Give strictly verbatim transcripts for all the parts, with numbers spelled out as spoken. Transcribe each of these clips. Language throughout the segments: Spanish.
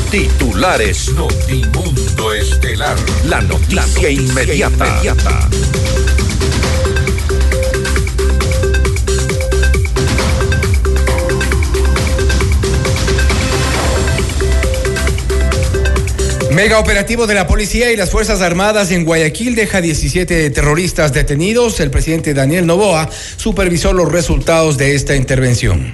Titulares. Notimundo Estelar. La noticia, La noticia inmediata. inmediata. Mega operativo de la policía y las Fuerzas Armadas en Guayaquil deja diecisiete terroristas detenidos. El presidente Daniel Noboa supervisó los resultados de esta intervención.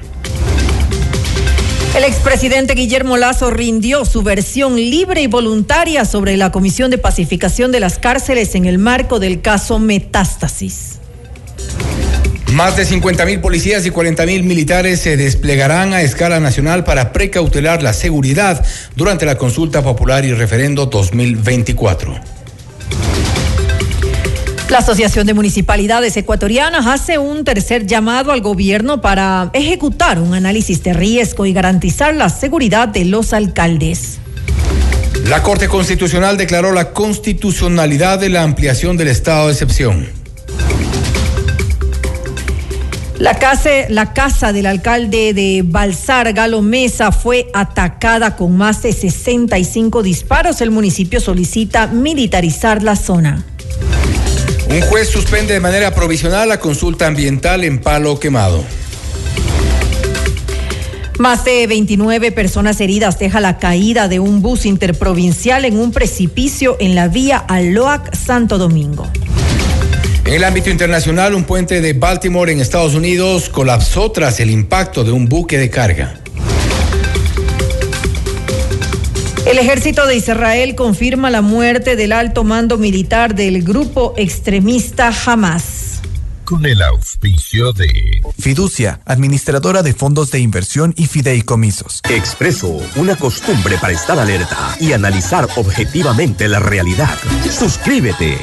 El expresidente Guillermo Lasso rindió su versión libre y voluntaria sobre la Comisión de Pacificación de las Cárceles en el marco del caso Metástasis. Más de cincuenta mil policías y cuarenta mil militares se desplegarán a escala nacional para precautelar la seguridad durante la consulta popular y referendo dos mil veinticuatro. La Asociación de Municipalidades Ecuatorianas hace un tercer llamado al gobierno para ejecutar un análisis de riesgo y garantizar la seguridad de los alcaldes. La Corte Constitucional declaró la constitucionalidad de la ampliación del estado de excepción. La casa, la casa del alcalde de Balsar, Galo Mesa, fue atacada con más de sesenta y cinco disparos. El municipio solicita militarizar la zona. Un juez suspende de manera provisional la consulta ambiental en Palo Quemado. Más de veintinueve personas heridas deja la caída de un bus interprovincial en un precipicio en la vía Aloac Santo Domingo. En el ámbito internacional, un puente de Baltimore en Estados Unidos colapsó tras el impacto de un buque de carga. El ejército de Israel confirma la muerte del alto mando militar del grupo extremista Hamas. Con el auspicio de Fiducia, administradora de fondos de inversión y fideicomisos. Expreso, una costumbre para estar alerta y analizar objetivamente la realidad. Suscríbete.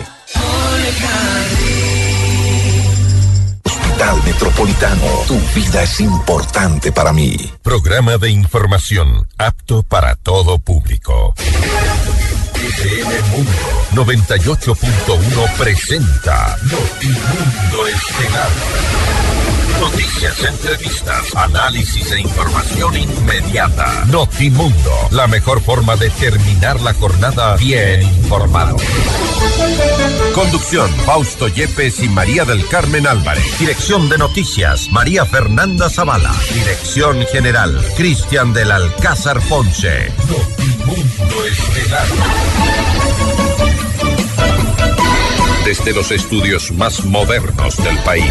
Hospital Metropolitano, tu vida es importante para mí. Programa de información apto para todo público. F M Mundo noventa y ocho punto uno presenta Notimundo Estelar. Noticias, entrevistas, análisis e información inmediata. Notimundo, la mejor forma de terminar la jornada bien informado. Conducción, Fausto Yepes y María del Carmen Álvarez. Dirección de noticias, María Fernanda Zavala. Dirección general, Cristian del Alcázar Ponce. Notimundo Estelar. Desde los estudios más modernos del país.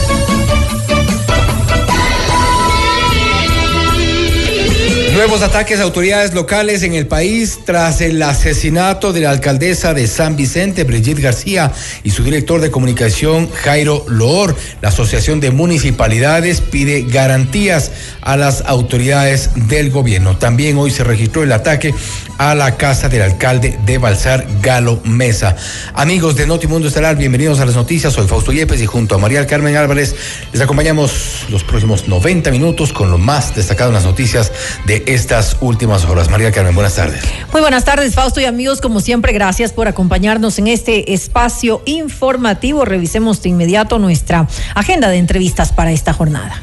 Nuevos ataques a autoridades locales en el país tras el asesinato de la alcaldesa de San Vicente, Brigitte García, y su director de comunicación, Jairo Loor. La Asociación de Municipalidades pide garantías a las autoridades del gobierno. También hoy se registró el ataque a la casa del alcalde de Balsar, Galo Mesa. Amigos de Notimundo Estelar, bienvenidos a las noticias. Soy Fausto Yepes y junto a María del Carmen Álvarez les acompañamos los próximos noventa minutos con lo más destacado en las noticias de estas últimas horas. María del Carmen, buenas tardes. Muy buenas tardes, Fausto y amigos. Como siempre, gracias por acompañarnos en este espacio informativo. Revisemos de inmediato nuestra agenda de entrevistas para esta jornada.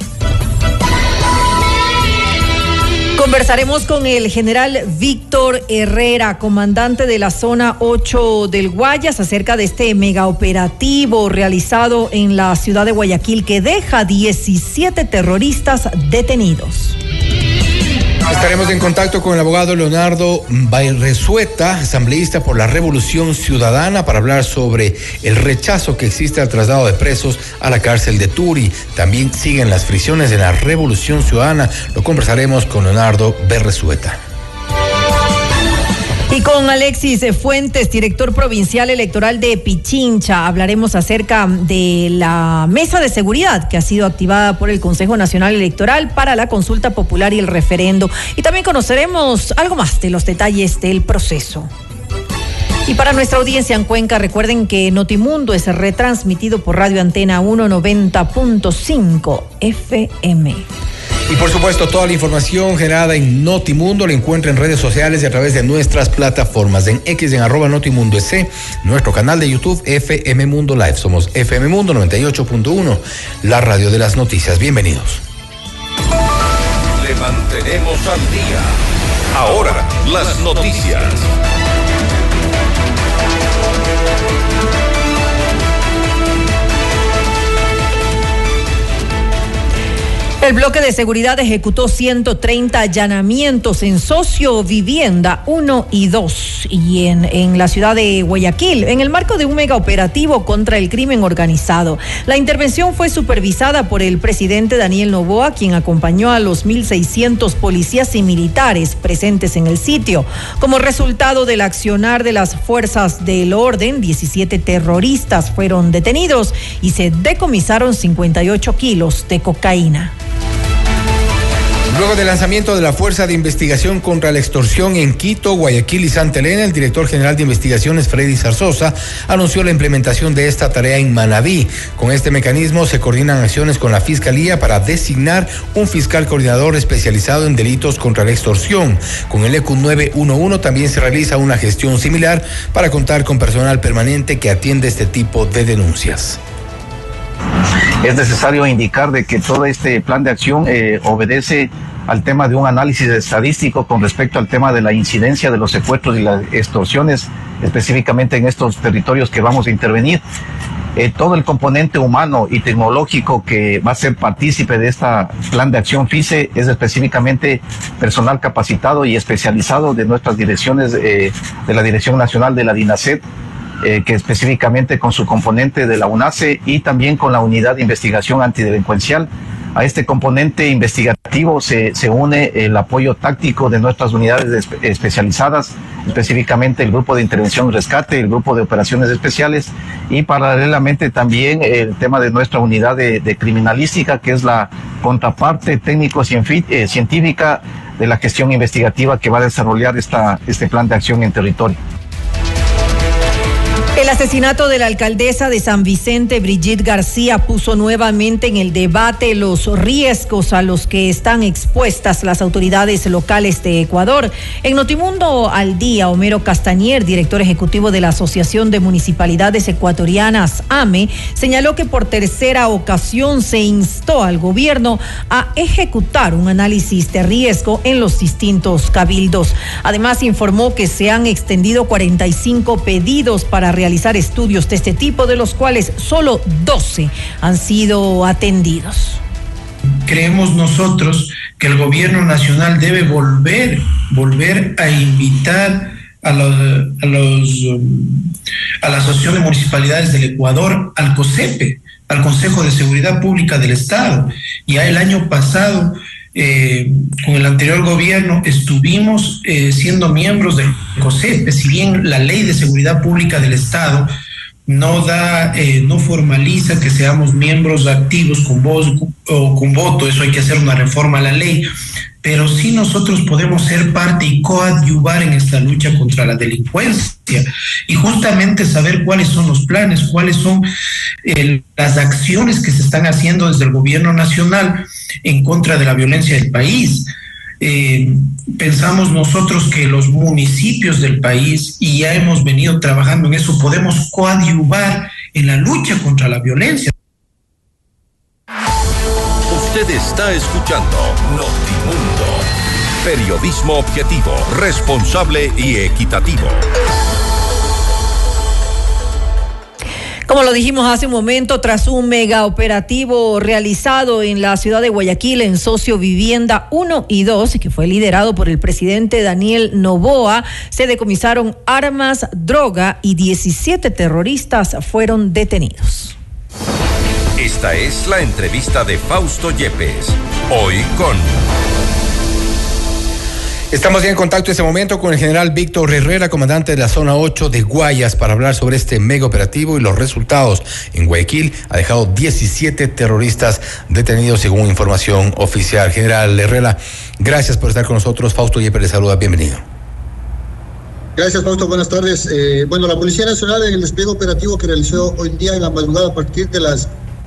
Conversaremos con el general Víctor Herrera, comandante de la zona ocho del Guayas, acerca de este megaoperativo realizado en la ciudad de Guayaquil que deja diecisiete terroristas detenidos. Estaremos en contacto con el abogado Leonardo Bayrezueta, asambleísta por la Revolución Ciudadana, para hablar sobre el rechazo que existe al traslado de presos a la cárcel de Turi. También siguen las fricciones de la Revolución Ciudadana. Lo conversaremos con Leonardo Bayrezueta. Y con Alexis Fuentes, director provincial electoral de Pichincha, hablaremos acerca de la mesa de seguridad que ha sido activada por el Consejo Nacional Electoral para la consulta popular y el referendo. Y también conoceremos algo más de los detalles del proceso. Y para nuestra audiencia en Cuenca, recuerden que Notimundo es retransmitido por Radio Antena ciento noventa punto cinco F M. Y por supuesto, toda la información generada en Notimundo la encuentra en redes sociales y a través de nuestras plataformas. En X, en arroba Notimundo S C, nuestro canal de YouTube F M Mundo Live. Somos F M Mundo noventa y ocho punto uno, la radio de las noticias. Bienvenidos. mantenemos al día. Ahora, las noticias. El bloque de seguridad ejecutó ciento treinta allanamientos en Sociovivienda uno y dos y en, en la ciudad de Guayaquil, en el marco de un mega operativo contra el crimen organizado. La intervención fue supervisada por el presidente Daniel Noboa, quien acompañó a los mil seiscientos policías y militares presentes en el sitio. Como resultado del accionar de las fuerzas del orden, diecisiete terroristas fueron detenidos y se decomisaron cincuenta y ocho kilos de cocaína. Luego del lanzamiento de la Fuerza de Investigación contra la Extorsión en Quito, Guayaquil y Santa Elena, el director general de investigaciones, Freddy Zarzosa, anunció la implementación de esta tarea en Manabí. Con este mecanismo se coordinan acciones con la Fiscalía para designar un fiscal coordinador especializado en delitos contra la extorsión. Con el E Q nueve uno uno también se realiza una gestión similar para contar con personal permanente que atiende este tipo de denuncias. Es necesario indicar de que todo este plan de acción eh, obedece al tema de un análisis estadístico con respecto al tema de la incidencia de los secuestros y las extorsiones, específicamente en estos territorios que vamos a intervenir. Eh, todo el componente humano y tecnológico que va a ser partícipe de este plan de acción FICE es específicamente personal capacitado y especializado de nuestras direcciones, eh, de la Dirección Nacional de la DINASET, Eh, que específicamente con su componente de la UNACE y también con la Unidad de Investigación Antidelincuencial. A este componente investigativo se, se une el apoyo táctico de nuestras unidades espe- especializadas, específicamente el Grupo de Intervención y Rescate, el Grupo de Operaciones Especiales y paralelamente también el tema de nuestra unidad de, de criminalística, que es la contraparte técnico-científica de la gestión investigativa que va a desarrollar esta, este plan de acción en territorio. El asesinato de la alcaldesa de San Vicente, Brigitte García, puso nuevamente en el debate los riesgos a los que están expuestas las autoridades locales de Ecuador. En Notimundo al Día, Homero Castañer, director ejecutivo de la Asociación de Municipalidades Ecuatorianas, A M E, señaló que por tercera ocasión se instó al gobierno a ejecutar un análisis de riesgo en los distintos cabildos. Además, informó que se han extendido cuarenta y cinco pedidos para realizar estudios de este tipo, de los cuales solo doce han sido atendidos. Creemos nosotros que el gobierno nacional debe volver, volver a invitar a los, a los, a la Asociación de Municipalidades del Ecuador, al COSEPE, al Consejo de Seguridad Pública del Estado. Ya el año pasado, Eh, con el anterior gobierno estuvimos eh, siendo miembros del COSEPE, si bien la Ley de Seguridad Pública del Estado no da, eh, no formaliza que seamos miembros activos con voz o con voto, eso hay que hacer una reforma a la ley, pero sí nosotros podemos ser parte y coadyuvar en esta lucha contra la delincuencia y justamente saber cuáles son los planes, cuáles son eh, las acciones que se están haciendo desde el gobierno nacional en contra de la violencia del país. Eh, pensamos nosotros que los municipios del país, y ya hemos venido trabajando en eso, podemos coadyuvar en la lucha contra la violencia. Usted está escuchando Notimundo. Periodismo objetivo, responsable y equitativo. Como lo dijimos hace un momento, tras un mega operativo realizado en la ciudad de Guayaquil en Sociovivienda uno y dos, que fue liderado por el presidente Daniel Noboa, se decomisaron armas, droga y diecisiete terroristas fueron detenidos. Esta es la entrevista de Fausto Yepes. Hoy con... Estamos ya en contacto en este momento con el general Víctor Herrera, comandante de la zona ocho de Guayas, para hablar sobre este mega operativo y los resultados. En Guayaquil ha dejado diecisiete terroristas detenidos según información oficial. General Herrera, gracias por estar con nosotros. Fausto Yepes le saluda, bienvenido. Gracias, Fausto, buenas tardes. Eh, bueno, la Policía Nacional en el despliegue operativo que realizó hoy día en la madrugada a partir de las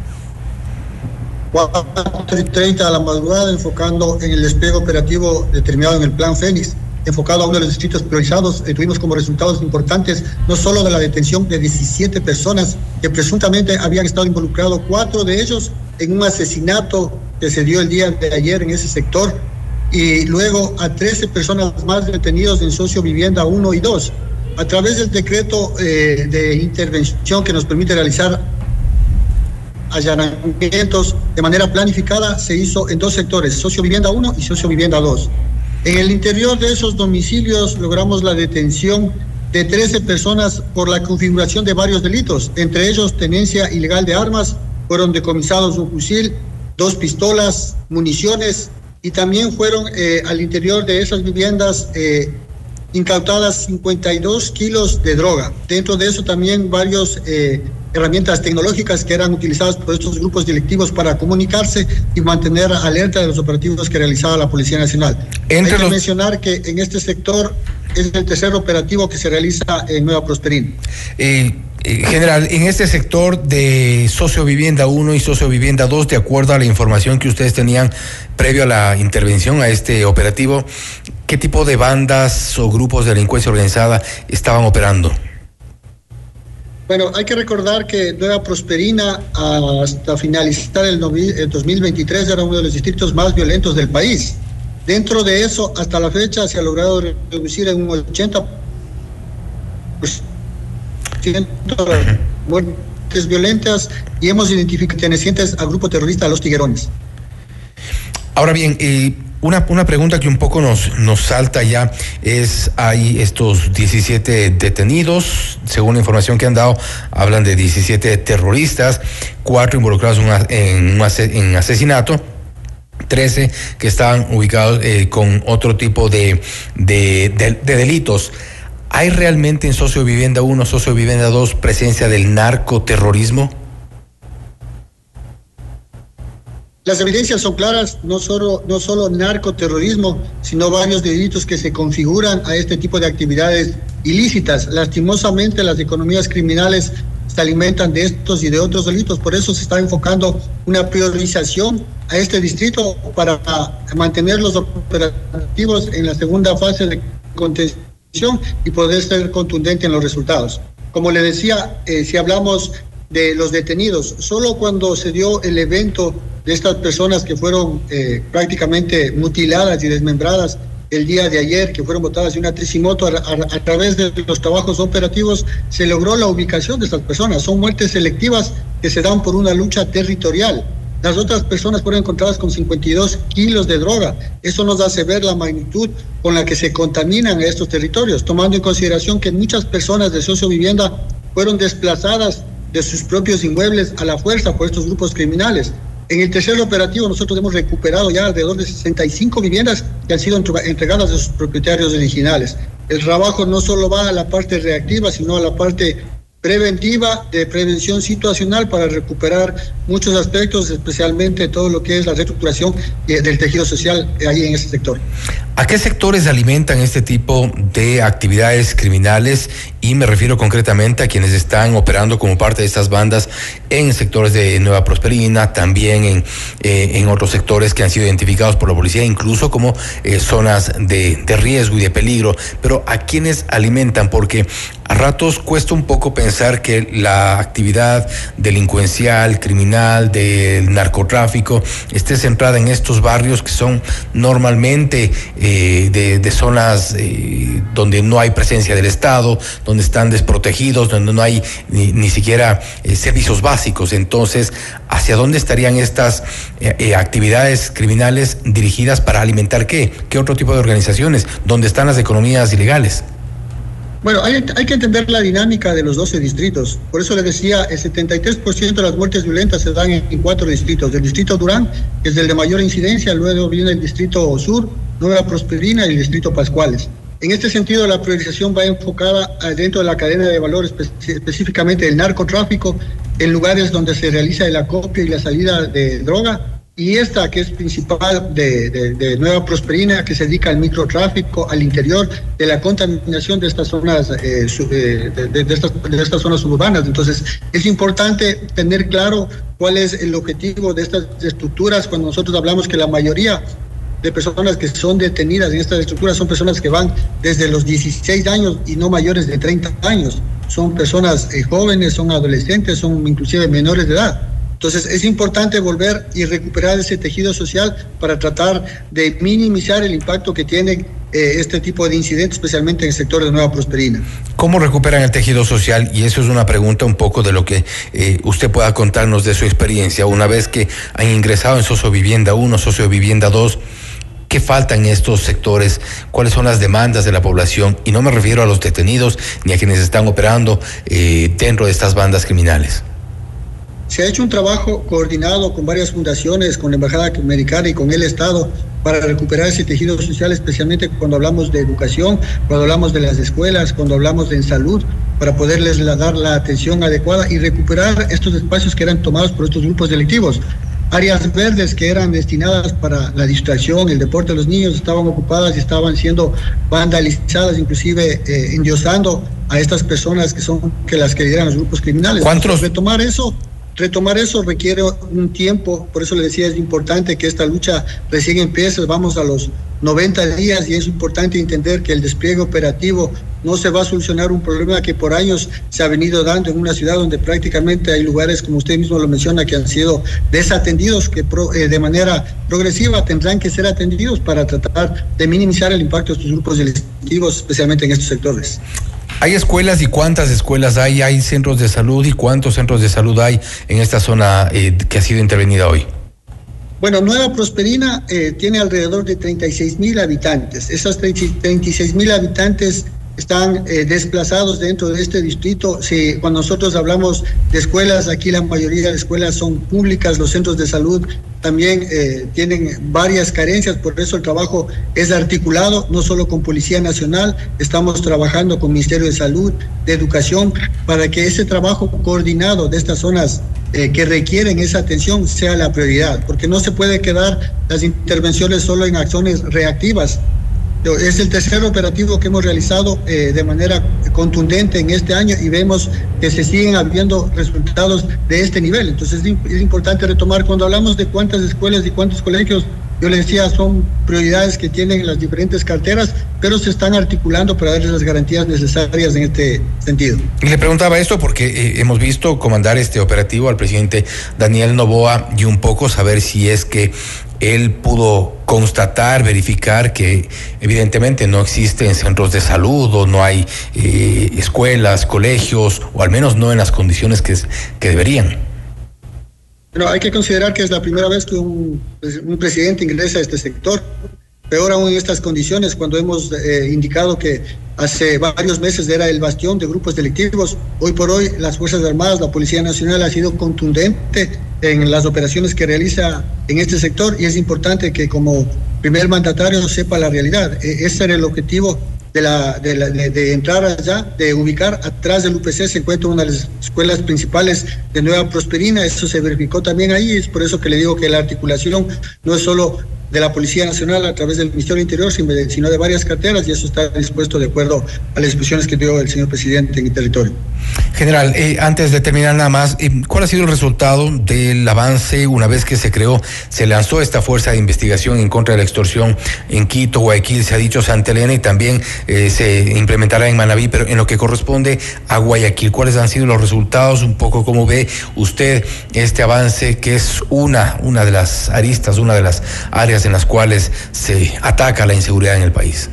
cuatro y treinta de la madrugada, enfocando en el despliegue operativo determinado en el Plan Fénix, enfocado a uno de los distritos priorizados, eh, tuvimos como resultados importantes no solo de la detención de diecisiete personas que presuntamente habían estado involucrados, cuatro de ellos en un asesinato que se dio el día de ayer en ese sector, y luego a trece personas más detenidos en sociovivienda uno y dos. A través del decreto eh, de intervención que nos permite realizar allanamientos de manera planificada, se hizo en dos sectores, sociovivienda uno y sociovivienda dos. En el interior de esos domicilios logramos la detención de trece personas por la configuración de varios delitos, entre ellos tenencia ilegal de armas. Fueron decomisados un fusil, dos pistolas, municiones, y también fueron eh, al interior de esas viviendas eh, incautadas cincuenta y dos kilos de droga. Dentro de eso también varias eh, herramientas tecnológicas que eran utilizadas por estos grupos delictivos para comunicarse y mantener alerta de los operativos que realizaba la Policía Nacional. Entre Hay que los... mencionar que en este sector es el tercer operativo que se realiza en Nueva Prosperina. Eh... General, en este sector de sociovivienda uno y sociovivienda dos, de acuerdo a la información que ustedes tenían previo a la intervención a este operativo, ¿qué tipo de bandas o grupos de delincuencia organizada estaban operando? Bueno, hay que recordar que Nueva Prosperina, hasta finalizar el dos mil veintitrés, era uno de los distritos más violentos del país. Dentro de eso, hasta la fecha, se ha logrado reducir en un ochenta por ciento muertes violentas, y hemos identificado pertenecientes al grupo terrorista Los Tiguerones. Ahora bien, eh, una, una pregunta que un poco nos, nos salta ya es, hay estos diecisiete detenidos, según la información que han dado, hablan de diecisiete terroristas, cuatro involucrados en, una, en, un ase, en asesinato, trece que estaban ubicados eh, con otro tipo de, de, de, de delitos. ¿Hay realmente en sociovivienda uno, sociovivienda dos presencia del narcoterrorismo? Las evidencias son claras, no solo, no solo narcoterrorismo, sino varios delitos que se configuran a este tipo de actividades ilícitas. Lastimosamente, las economías criminales se alimentan de estos y de otros delitos, por eso se está enfocando una priorización a este distrito para mantener los operativos en la segunda fase de contención y poder ser contundente en los resultados. Como le decía, eh, si hablamos de los detenidos, solo cuando se dio el evento de estas personas que fueron eh, prácticamente mutiladas y desmembradas el día de ayer, que fueron botadas de una tricimoto, a, a, a través de los trabajos operativos se logró la ubicación de estas personas. Son muertes selectivas que se dan por una lucha territorial. Las otras personas fueron encontradas con cincuenta y dos kilos de droga. Eso nos hace ver la magnitud con la que se contaminan estos territorios, tomando en consideración que muchas personas de sociovivienda fueron desplazadas de sus propios inmuebles a la fuerza por estos grupos criminales. En el tercer operativo nosotros hemos recuperado ya alrededor de sesenta y cinco viviendas que han sido entregadas a sus propietarios originales. El trabajo no solo va a la parte reactiva, sino a la parte preventiva, de prevención situacional, para recuperar muchos aspectos, especialmente todo lo que es la reestructuración del tejido social ahí en ese sector. ¿A qué sectores alimentan este tipo de actividades criminales? Y me refiero concretamente a quienes están operando como parte de estas bandas en sectores de Nueva Prosperina, también en, eh, en otros sectores que han sido identificados por la policía, incluso como eh, zonas de, de riesgo y de peligro. Pero ¿a quiénes alimentan? Porque a ratos cuesta un poco pensar que la actividad delincuencial, criminal, del narcotráfico esté centrada en estos barrios que son normalmente eh, de, de zonas eh, donde no hay presencia del Estado, donde están desprotegidos, donde no hay ni, ni siquiera eh, servicios básicos. Entonces, ¿hacia dónde estarían estas eh, eh, actividades criminales dirigidas para alimentar qué? ¿Qué otro tipo de organizaciones? ¿Dónde están las economías ilegales? Bueno, hay, hay que entender la dinámica de los doce distritos. Por eso le decía, el setenta y tres por ciento de las muertes violentas se dan en, en cuatro distritos. El distrito Durán, que es el de mayor incidencia, luego viene el distrito Sur, Nueva Prosperina y el distrito Pascuales. En este sentido, la priorización va enfocada dentro de la cadena de valor, espe específicamente el narcotráfico, en lugares donde se realiza el acopio y la salida de droga, y esta que es principal de, de, de Nueva Prosperina, que se dedica al microtráfico, al interior de la contaminación de estas zonas eh, sub, de, de, de, estas, de estas zonas suburbanas. Entonces es importante tener claro cuál es el objetivo de estas estructuras. Cuando nosotros hablamos que la mayoría de personas que son detenidas en estas estructuras son personas que van desde los dieciséis años y no mayores de treinta años. Son personas eh, jóvenes, son adolescentes, son inclusive menores de edad. Entonces es importante volver y recuperar ese tejido social para tratar de minimizar el impacto que tiene eh, este tipo de incidentes, especialmente en el sector de Nueva Prosperina. ¿Cómo recuperan el tejido social? Y eso es una pregunta un poco de lo que eh, usted pueda contarnos de su experiencia. Una vez que han ingresado en Sociovivienda uno, Sociovivienda dos, ¿qué falta en estos sectores? ¿Cuáles son las demandas de la población? Y no me refiero a los detenidos ni a quienes están operando eh, dentro de estas bandas criminales. Se ha hecho un trabajo coordinado con varias fundaciones, con la Embajada Americana y con el Estado para recuperar ese tejido social, especialmente cuando hablamos de educación, cuando hablamos de las escuelas, cuando hablamos de salud, para poderles dar la atención adecuada y recuperar estos espacios que eran tomados por estos grupos delictivos. Áreas verdes que eran destinadas para la distracción, el deporte de los niños, estaban ocupadas y estaban siendo vandalizadas, inclusive eh, endiosando a estas personas que son que las que lideran los grupos criminales. ¿Cuántos? Entonces, retomar eso Retomar eso requiere un tiempo, por eso le decía, es importante que esta lucha recién empiece, vamos a los noventa días y es importante entender que el despliegue operativo no se va a solucionar un problema que por años se ha venido dando en una ciudad donde prácticamente hay lugares, como usted mismo lo menciona, que han sido desatendidos, que pro, eh, de manera progresiva tendrán que ser atendidos para tratar de minimizar el impacto de estos grupos delictivos, especialmente en estos sectores. ¿Hay escuelas y cuántas escuelas hay? ¿Hay centros de salud y cuántos centros de salud hay en esta zona eh, que ha sido intervenida hoy? Bueno, Nueva Prosperina eh, tiene alrededor de treinta y seis mil habitantes. Esas treinta y seis mil habitantes están eh, desplazados dentro de este distrito. Sí, cuando nosotros hablamos de escuelas, aquí la mayoría de escuelas son públicas, los centros de salud también eh, tienen varias carencias, por eso el trabajo es articulado, no solo con Policía Nacional, estamos trabajando con Ministerio de Salud, de Educación, para que ese trabajo coordinado de estas zonas eh, que requieren esa atención sea la prioridad, porque no se puede quedar las intervenciones solo en acciones reactivas. Es el tercer operativo que hemos realizado eh, de manera contundente en este año y vemos que se siguen habiendo resultados de este nivel. Entonces es importante retomar, cuando hablamos de cuántas escuelas y cuántos colegios, yo les decía, son prioridades que tienen las diferentes carteras, pero se están articulando para darles las garantías necesarias en este sentido. Y le preguntaba esto porque eh, hemos visto comandar este operativo al presidente Daniel Noboa y un poco saber si es que él pudo constatar, verificar que evidentemente no existen centros de salud o no hay eh, escuelas, colegios, o al menos no en las condiciones que, que deberían. Bueno, hay que considerar que es la primera vez que un, un presidente ingresa a este sector, peor aún en estas condiciones, cuando hemos eh, indicado que hace varios meses era el bastión de grupos delictivos. Hoy por hoy las Fuerzas Armadas, la Policía Nacional ha sido contundente en las operaciones que realiza en este sector y es importante que como primer mandatario sepa la realidad. E- ese era el objetivo de, la, de, la, de, de entrar allá, de ubicar atrás del U P C se encuentra una de las escuelas principales de Nueva Prosperina. Eso se verificó también ahí, es por eso que le digo que la articulación no es solo de la Policía Nacional a través del Ministerio del Interior, sino de varias carteras, y eso está dispuesto de acuerdo a las instrucciones que dio el señor presidente en el territorio. General, eh, antes de terminar nada más, eh, ¿cuál ha sido el resultado del avance una vez que se creó, se lanzó esta fuerza de investigación en contra de la extorsión en Quito, Guayaquil, se ha dicho Santa Elena y también eh, se implementará en Manabí, pero en lo que corresponde a Guayaquil, ¿cuáles han sido los resultados? Un poco cómo ve usted este avance que es una, una de las aristas, una de las áreas en las cuales se ataca la inseguridad en el país.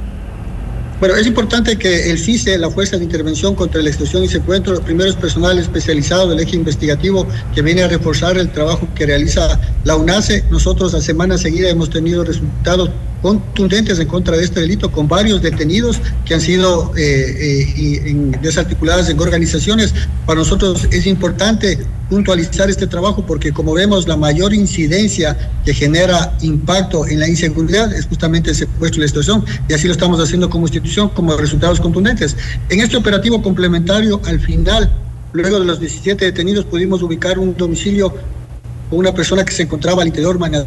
Bueno, es importante que el FICE, la Fuerza de Intervención contra la Extorsión y Secuestro, primero es personal especializado del eje investigativo que viene a reforzar el trabajo que realiza la UNACE. Nosotros a semana seguida hemos tenido resultados contundentes en contra de este delito, con varios detenidos que han sido eh, eh, en, desarticuladas en organizaciones. Para nosotros es importante puntualizar este trabajo porque, como vemos, la mayor incidencia que genera impacto en la inseguridad es justamente el secuestro y la extorsión, y así lo estamos haciendo como institución, como resultados contundentes. En este operativo complementario, al final, luego de los diecisiete detenidos, pudimos ubicar un domicilio con una persona que se encontraba al interior manada,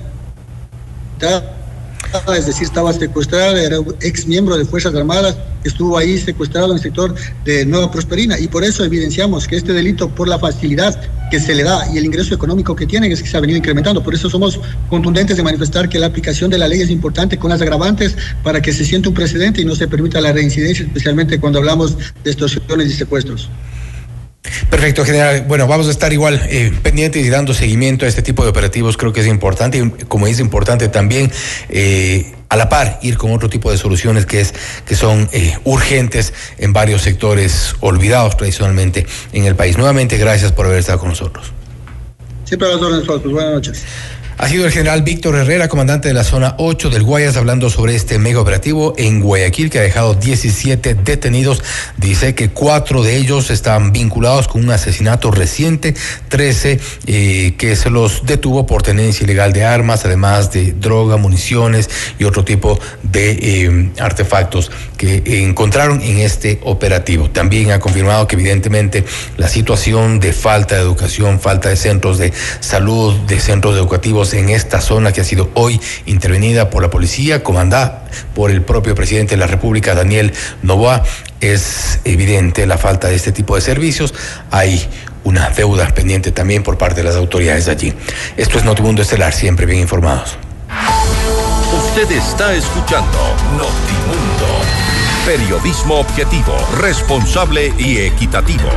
es decir, estaba secuestrada, era un ex miembro de Fuerzas Armadas, estuvo ahí secuestrado en el sector de Nueva Prosperina, y por eso evidenciamos que este delito, por la facilidad que se le da y el ingreso económico que tienen, es que se ha venido incrementando. Por eso somos contundentes de manifestar que la aplicación de la ley es importante con las agravantes para que se sienta un precedente y no se permita la reincidencia, especialmente cuando hablamos de extorsiones y secuestros. Perfecto, general. Bueno, vamos a estar igual eh, pendientes y dando seguimiento a este tipo de operativos. Creo que es importante y, como es importante también, eh, a la par, ir con otro tipo de soluciones que es que son eh, urgentes en varios sectores olvidados tradicionalmente en el país. Nuevamente, gracias por haber estado con nosotros. Siempre a las órdenes, pues buenas noches. Ha sido el general Víctor Herrera, comandante de la zona ocho del Guayas, hablando sobre este mega operativo en Guayaquil que ha dejado diecisiete detenidos. Dice que cuatro de ellos están vinculados con un asesinato reciente, trece eh, que se los detuvo por tenencia ilegal de armas, además de droga, municiones y otro tipo de eh, artefactos que encontraron en este operativo. También ha confirmado que evidentemente la situación de falta de educación, falta de centros de salud, de centros educativos en esta zona que ha sido hoy intervenida por la policía, comandada por el propio presidente de la República, Daniel Noboa, es evidente la falta de este tipo de servicios. Hay una deuda pendiente también por parte de las autoridades de allí. Esto es Notimundo Estelar, siempre bien informados. Usted está escuchando Notimundo. Periodismo objetivo, responsable y equitativo.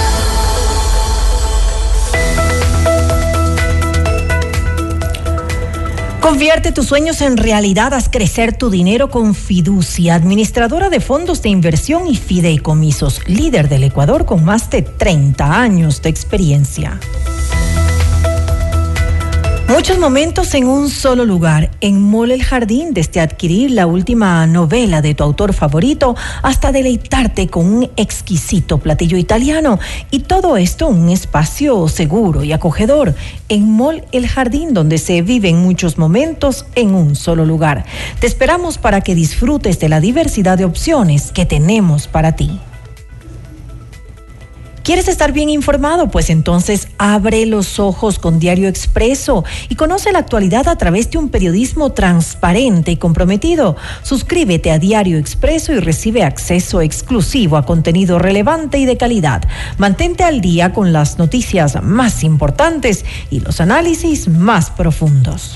Convierte tus sueños en realidad, haz crecer tu dinero con Fiducia, administradora de fondos de inversión y fideicomisos, líder del Ecuador con más de treinta años de experiencia. Muchos momentos en un solo lugar. En Mall El Jardín, desde adquirir la última novela de tu autor favorito hasta deleitarte con un exquisito platillo italiano. Y todo esto en un espacio seguro y acogedor. En Mall El Jardín, donde se viven muchos momentos en un solo lugar. Te esperamos para que disfrutes de la diversidad de opciones que tenemos para ti. ¿Quieres estar bien informado? Pues entonces abre los ojos con Diario Expreso y conoce la actualidad a través de un periodismo transparente y comprometido. Suscríbete a Diario Expreso y recibe acceso exclusivo a contenido relevante y de calidad. Mantente al día con las noticias más importantes y los análisis más profundos.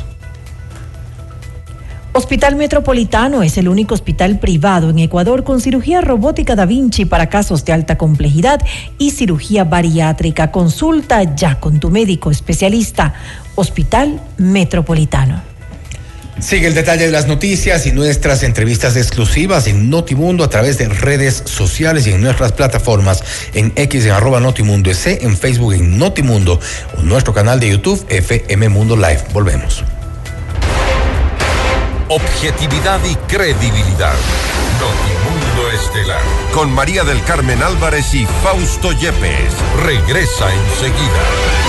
Hospital Metropolitano es el único hospital privado en Ecuador con cirugía robótica Da Vinci para casos de alta complejidad y cirugía bariátrica. Consulta ya con tu médico especialista. Hospital Metropolitano. Sigue el detalle de las noticias y nuestras entrevistas exclusivas en Notimundo a través de redes sociales y en nuestras plataformas en X en arroba Notimundo S, en Facebook en Notimundo o en nuestro canal de YouTube F M Mundo Live. Volvemos. Objetividad y credibilidad. Notimundo Estelar. Con María del Carmen Álvarez y Fausto Yepes. Regresa enseguida.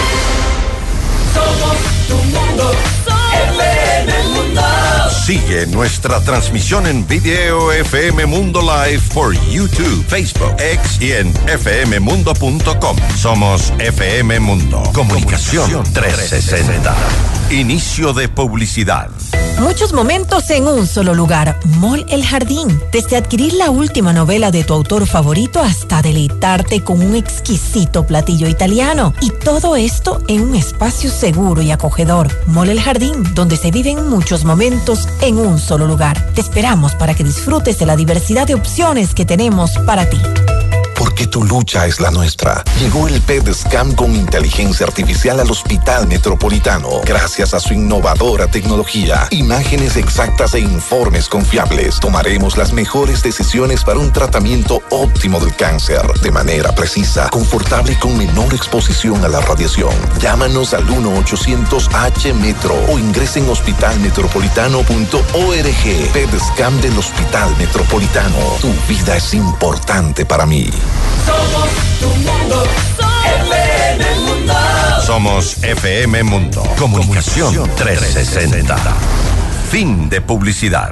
Somos tu mundo. F M Mundo. Sigue nuestra transmisión en video F M Mundo Live por YouTube, Facebook, X y en f m mundo punto com. Somos F M Mundo. Comunicación trescientos sesenta. Inicio de publicidad. Muchos momentos en un solo lugar. Mall El Jardín. Desde adquirir la última novela de tu autor favorito hasta deleitarte con un exquisito platillo italiano. Y todo esto en un espacio seguro y acogedor. Mall El Jardín, donde se viven muchos momentos en un solo lugar. Te esperamos para que disfrutes de la diversidad de opciones que tenemos para ti. Porque tu lucha es la nuestra. Llegó el P E D Scan con inteligencia artificial al Hospital Metropolitano. Gracias a su innovadora tecnología, imágenes exactas e informes confiables, tomaremos las mejores decisiones para un tratamiento óptimo del cáncer, de manera precisa, confortable y con menor exposición a la radiación. Llámanos al uno ochocientos H Metro o ingresen en hospital metropolitano punto org. P E D Scan del Hospital Metropolitano. Tu vida es importante para mí. Somos tu mundo. F M Mundo. Somos F M Mundo. Comunicación trescientos sesenta. Fin de publicidad.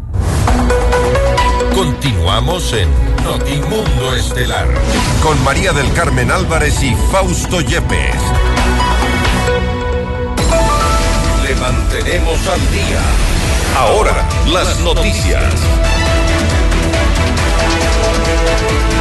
Continuamos en Notimundo Estelar con María del Carmen Álvarez y Fausto Yepes. Le mantenemos al día. Ahora, las noticias.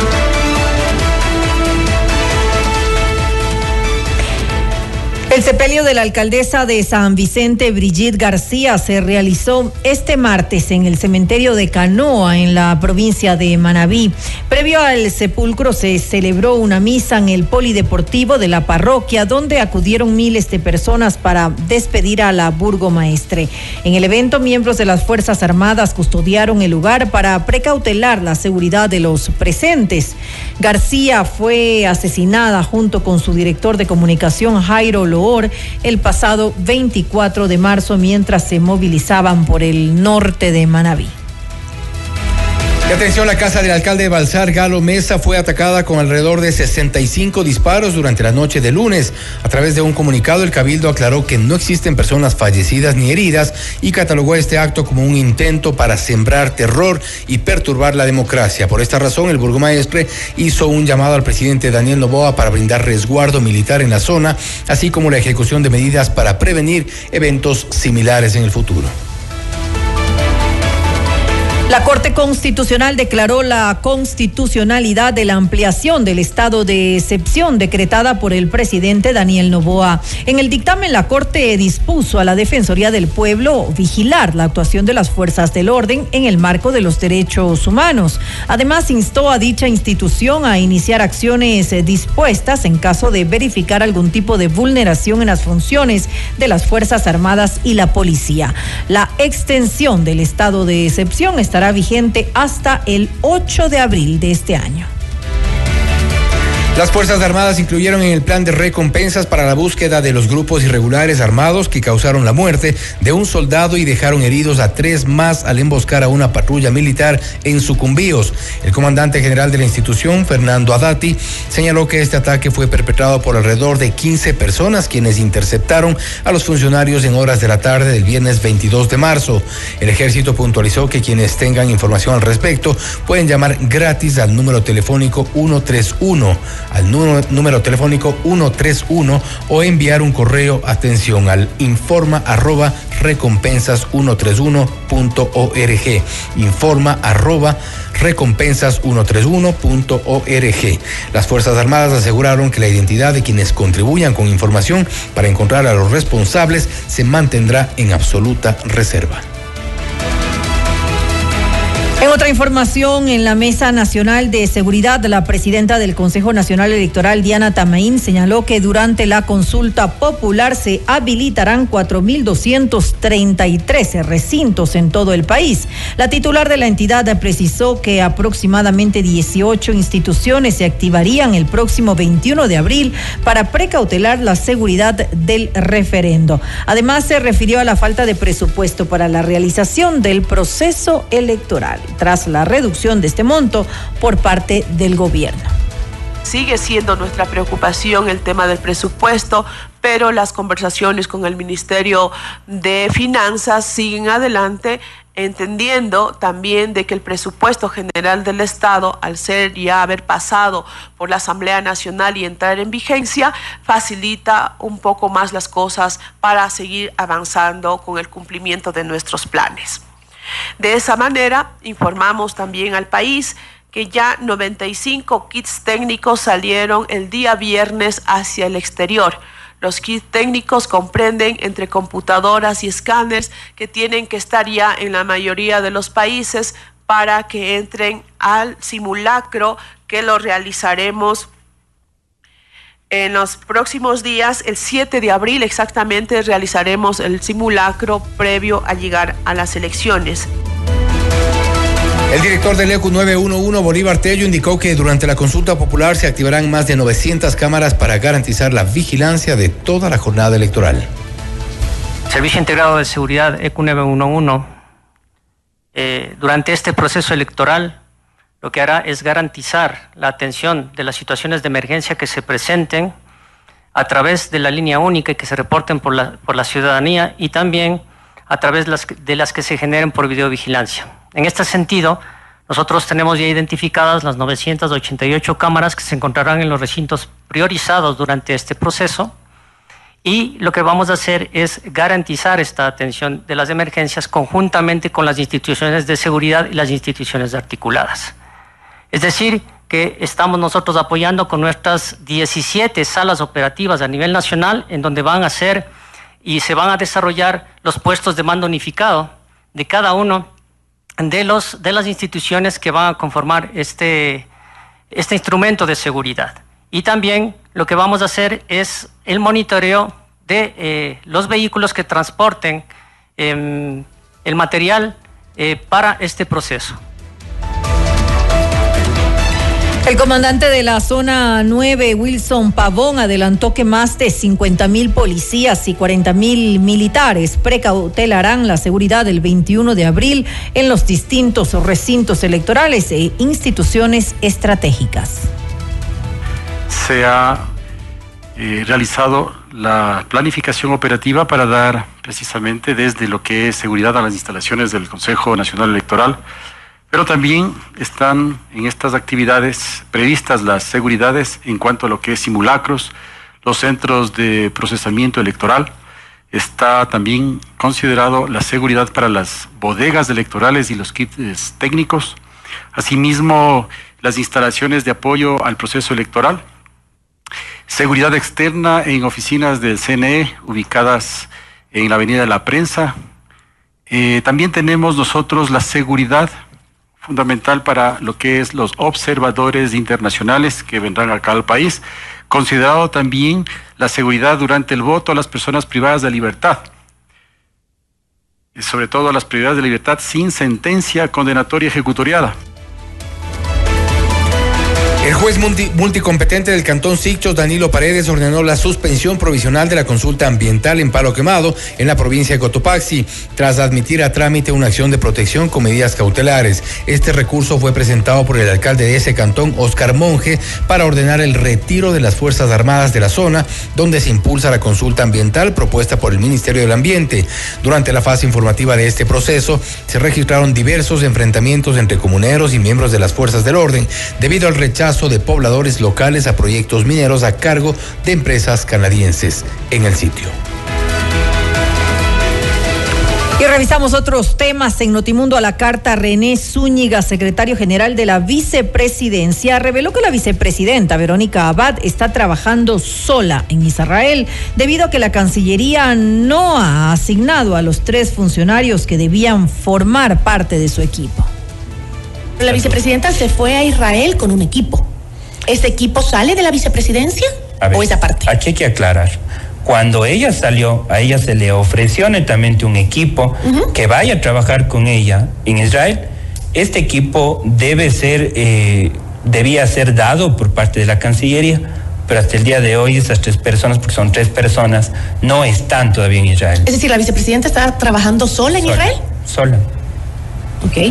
El sepelio sepelio de la alcaldesa de San Vicente, Brigitte García, se realizó este martes en el cementerio de Canoa, en la provincia de Manabí. Previo al sepulcro se celebró una misa en el polideportivo de la parroquia, donde acudieron miles de personas para despedir a la burgomaestre. En el evento, miembros de las Fuerzas Armadas custodiaron el lugar para precautelar la seguridad de los presentes. García fue asesinada junto con su director de comunicación, Jairo Loor, el pasado veinticuatro de marzo mientras se movilizaban por el norte de Manabí. Y atención, la casa del alcalde de Balsar, Galo Mesa, fue atacada con alrededor de sesenta y cinco disparos durante la noche de lunes. A través de un comunicado, el cabildo aclaró que no existen personas fallecidas ni heridas y catalogó este acto como un intento para sembrar terror y perturbar la democracia. Por esta razón, el burgomaestre hizo un llamado al presidente Daniel Noboa para brindar resguardo militar en la zona, así como la ejecución de medidas para prevenir eventos similares en el futuro. La Corte Constitucional declaró la constitucionalidad de la ampliación del estado de excepción decretada por el presidente Daniel Noboa. En el dictamen, la Corte dispuso a la Defensoría del Pueblo vigilar la actuación de las fuerzas del orden en el marco de los derechos humanos. Además, instó a dicha institución a iniciar acciones dispuestas en caso de verificar algún tipo de vulneración en las funciones de las Fuerzas Armadas y la policía. La extensión del estado de excepción está estará vigente hasta el ocho de abril de este año. Las Fuerzas Armadas incluyeron en el plan de recompensas para la búsqueda de los grupos irregulares armados que causaron la muerte de un soldado y dejaron heridos a tres más al emboscar a una patrulla militar en Sucumbíos. El comandante general de la institución, Fernando Adati, señaló que este ataque fue perpetrado por alrededor de quince personas, quienes interceptaron a los funcionarios en horas de la tarde del viernes veintidós de marzo. El ejército puntualizó que quienes tengan información al respecto pueden llamar gratis al número telefónico ciento treinta y uno. al número, número telefónico ciento treinta y uno o enviar un correo, atención, al informa arroba recompensas ciento treinta y uno punto org, informa arroba recompensas ciento treinta y uno punto org. Las Fuerzas Armadas aseguraron que la identidad de quienes contribuyan con información para encontrar a los responsables se mantendrá en absoluta reserva. En otra información, en la Mesa Nacional de Seguridad, la presidenta del Consejo Nacional Electoral, Diana Tamaín, señaló que durante la consulta popular se habilitarán cuatro mil doscientos treinta y tres recintos en todo el país. La titular de la entidad precisó que aproximadamente dieciocho instituciones se activarían el próximo veintiuno de abril para precautelar la seguridad del referendo. Además, se refirió a la falta de presupuesto para la realización del proceso electoral, tras la reducción de este monto por parte del gobierno. Sigue siendo nuestra preocupación el tema del presupuesto, pero las conversaciones con el Ministerio de Finanzas siguen adelante, entendiendo también de que el presupuesto general del Estado, al ser ya haber pasado por la Asamblea Nacional y entrar en vigencia, facilita un poco más las cosas para seguir avanzando con el cumplimiento de nuestros planes. De esa manera, informamos también al país que ya noventa y cinco kits técnicos salieron el día viernes hacia el exterior. Los kits técnicos comprenden entre computadoras y escáneres que tienen que estar ya en la mayoría de los países para que entren al simulacro que lo realizaremos en los próximos días. El siete de abril exactamente realizaremos el simulacro previo a llegar a las elecciones. El director del E Q nueve uno uno, Bolívar Tello, indicó que durante la consulta popular se activarán más de novecientas cámaras para garantizar la vigilancia de toda la jornada electoral. Servicio Integrado de Seguridad E Q nueve uno uno, eh, durante este proceso electoral, lo que hará es garantizar la atención de las situaciones de emergencia que se presenten a través de la línea única y que se reporten por la, por la ciudadanía, y también a través de las, de las que se generen por videovigilancia. En este sentido, nosotros tenemos ya identificadas las novecientas ochenta y ocho cámaras que se encontrarán en los recintos priorizados durante este proceso, y lo que vamos a hacer es garantizar esta atención de las emergencias conjuntamente con las instituciones de seguridad y las instituciones articuladas. Es decir, que estamos nosotros apoyando con nuestras diecisiete salas operativas a nivel nacional, en donde van a ser y se van a desarrollar los puestos de mando unificado de cada uno de, los, de las instituciones que van a conformar este, este instrumento de seguridad. Y también lo que vamos a hacer es el monitoreo de eh, los vehículos que transporten eh, el material eh, para este proceso. El comandante de la zona nueve, Wilson Pavón, adelantó que más de cincuenta mil policías y cuarenta mil militares precautelarán la seguridad el veintiuno de abril en los distintos recintos electorales e instituciones estratégicas. Se ha eh, realizado la planificación operativa para dar precisamente desde lo que es seguridad a las instalaciones del Consejo Nacional Electoral, pero también están en estas actividades previstas las seguridades en cuanto a lo que es simulacros, los centros de procesamiento electoral. Está también considerado la seguridad para las bodegas electorales y los kits técnicos, asimismo las instalaciones de apoyo al proceso electoral, seguridad externa en oficinas del C N E ubicadas en la Avenida de la Prensa. Eh, también tenemos nosotros la seguridad fundamental para lo que es los observadores internacionales que vendrán acá al país, considerado también la seguridad durante el voto a las personas privadas de libertad, y sobre todo a las privadas de libertad sin sentencia condenatoria ejecutoriada. El juez multi, multicompetente del Cantón Sicchos, Danilo Paredes, ordenó la suspensión provisional de la consulta ambiental en Palo Quemado, en la provincia de Cotopaxi, tras admitir a trámite una acción de protección con medidas cautelares. Este recurso fue presentado por el alcalde de ese cantón, Oscar Monge, para ordenar el retiro de las Fuerzas Armadas de la zona, donde se impulsa la consulta ambiental propuesta por el Ministerio del Ambiente. Durante la fase informativa de este proceso, se registraron diversos enfrentamientos entre comuneros y miembros de las fuerzas del orden, debido al rechazo de pobladores locales a proyectos mineros a cargo de empresas canadienses en el sitio. Y revisamos otros temas en Notimundo a la carta. René Zúñiga, secretario general de la vicepresidencia, reveló que la vicepresidenta Verónica Abad está trabajando sola en Israel debido a que la Cancillería no ha asignado a los tres funcionarios que debían formar parte de su equipo. La vicepresidenta se fue a Israel con un equipo. ¿Ese equipo sale de la vicepresidencia a ver, o esa parte? Aquí hay que aclarar. Cuando ella salió, a ella se le ofreció netamente un equipo uh-huh. que vaya a trabajar con ella en Israel. Este equipo debe ser, eh, debía ser dado por parte de la Cancillería, pero hasta el día de hoy esas tres personas, porque son tres personas, no están todavía en Israel. Es decir, ¿la vicepresidenta está trabajando sola en sola, Israel? Sola. Ok.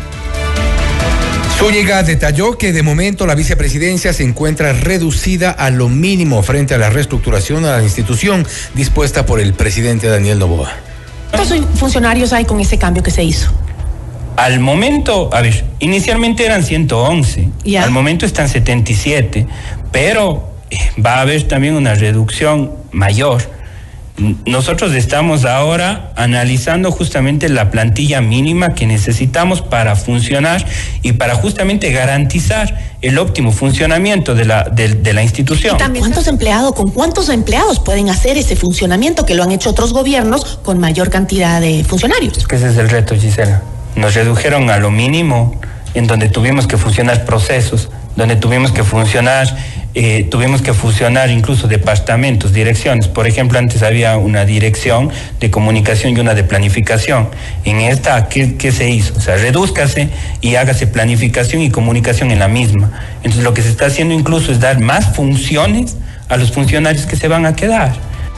Zúñiga detalló que de momento la vicepresidencia se encuentra reducida a lo mínimo frente a la reestructuración a la institución dispuesta por el presidente Daniel Noboa. ¿Cuántos funcionarios hay con ese cambio que se hizo? Al momento, a ver, inicialmente eran ciento once, ¿ya? Al momento están setenta y siete, pero va a haber también una reducción mayor. Nosotros estamos ahora analizando justamente la plantilla mínima que necesitamos para funcionar y para justamente garantizar el óptimo funcionamiento de la, de, de la institución. ¿Y también cuántos empleados, con cuántos empleados pueden hacer ese funcionamiento que lo han hecho otros gobiernos con mayor cantidad de funcionarios? Es que ese es el reto, Gisela. Nos redujeron a lo mínimo, en donde tuvimos que funcionar procesos, donde tuvimos que funcionar Eh, tuvimos que fusionar incluso departamentos, direcciones. Por ejemplo, antes había una dirección de comunicación y una de planificación. En esta, ¿qué, qué se hizo? O sea, redúzcase y hágase planificación y comunicación en la misma. Entonces, lo que se está haciendo incluso es dar más funciones a los funcionarios que se van a quedar.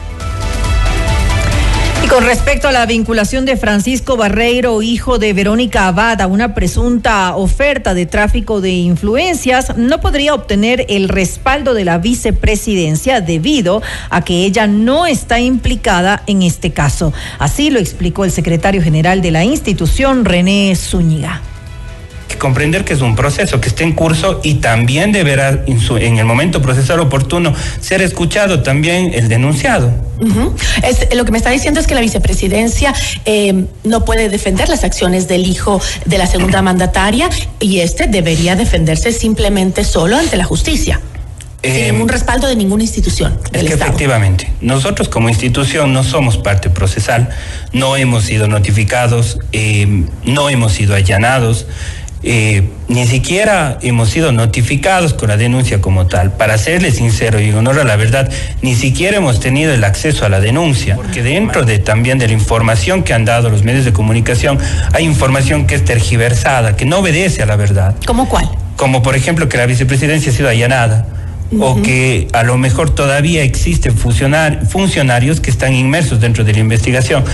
Y con respecto a la vinculación de Francisco Barreiro, hijo de Verónica Abad, a una presunta oferta de tráfico de influencias, no podría obtener el respaldo de la vicepresidencia debido a que ella no está implicada en este caso. Así lo explicó el secretario general de la institución, René Zúñiga. comprender que es un proceso que está en curso y también deberá en, su, en el momento procesal oportuno ser escuchado también el denunciado. Uh-huh. Es, lo que me está diciendo es que la vicepresidencia eh, no puede defender las acciones del hijo de la segunda mandataria y este debería defenderse simplemente solo ante la justicia. Eh, sin un respaldo de ninguna institución del es que Estado. Efectivamente, nosotros como institución no somos parte procesal, no hemos sido notificados, eh, no hemos sido allanados, eh, ni siquiera hemos sido notificados con la denuncia como tal. Para serle sincero y en honor a la verdad, ni siquiera hemos tenido el acceso a la denuncia, porque dentro de también de la información que han dado los medios de comunicación, hay información que es tergiversada, que no obedece a la verdad. ¿Cómo cuál? Como por ejemplo que la vicepresidencia ha sido allanada. Uh-huh. O que a lo mejor todavía existen funcionar, funcionarios que están inmersos dentro de la investigación.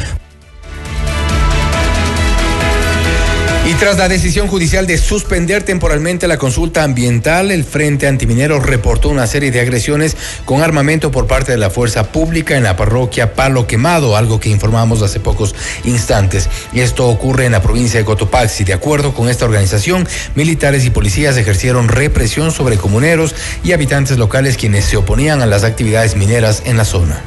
Y tras la decisión judicial de suspender temporalmente la consulta ambiental, el Frente Antiminero reportó una serie de agresiones con armamento por parte de la fuerza pública en la parroquia Palo Quemado, algo que informamos hace pocos instantes. Y esto ocurre en la provincia de Cotopaxi. De acuerdo con esta organización, militares y policías ejercieron represión sobre comuneros y habitantes locales quienes se oponían a las actividades mineras en la zona.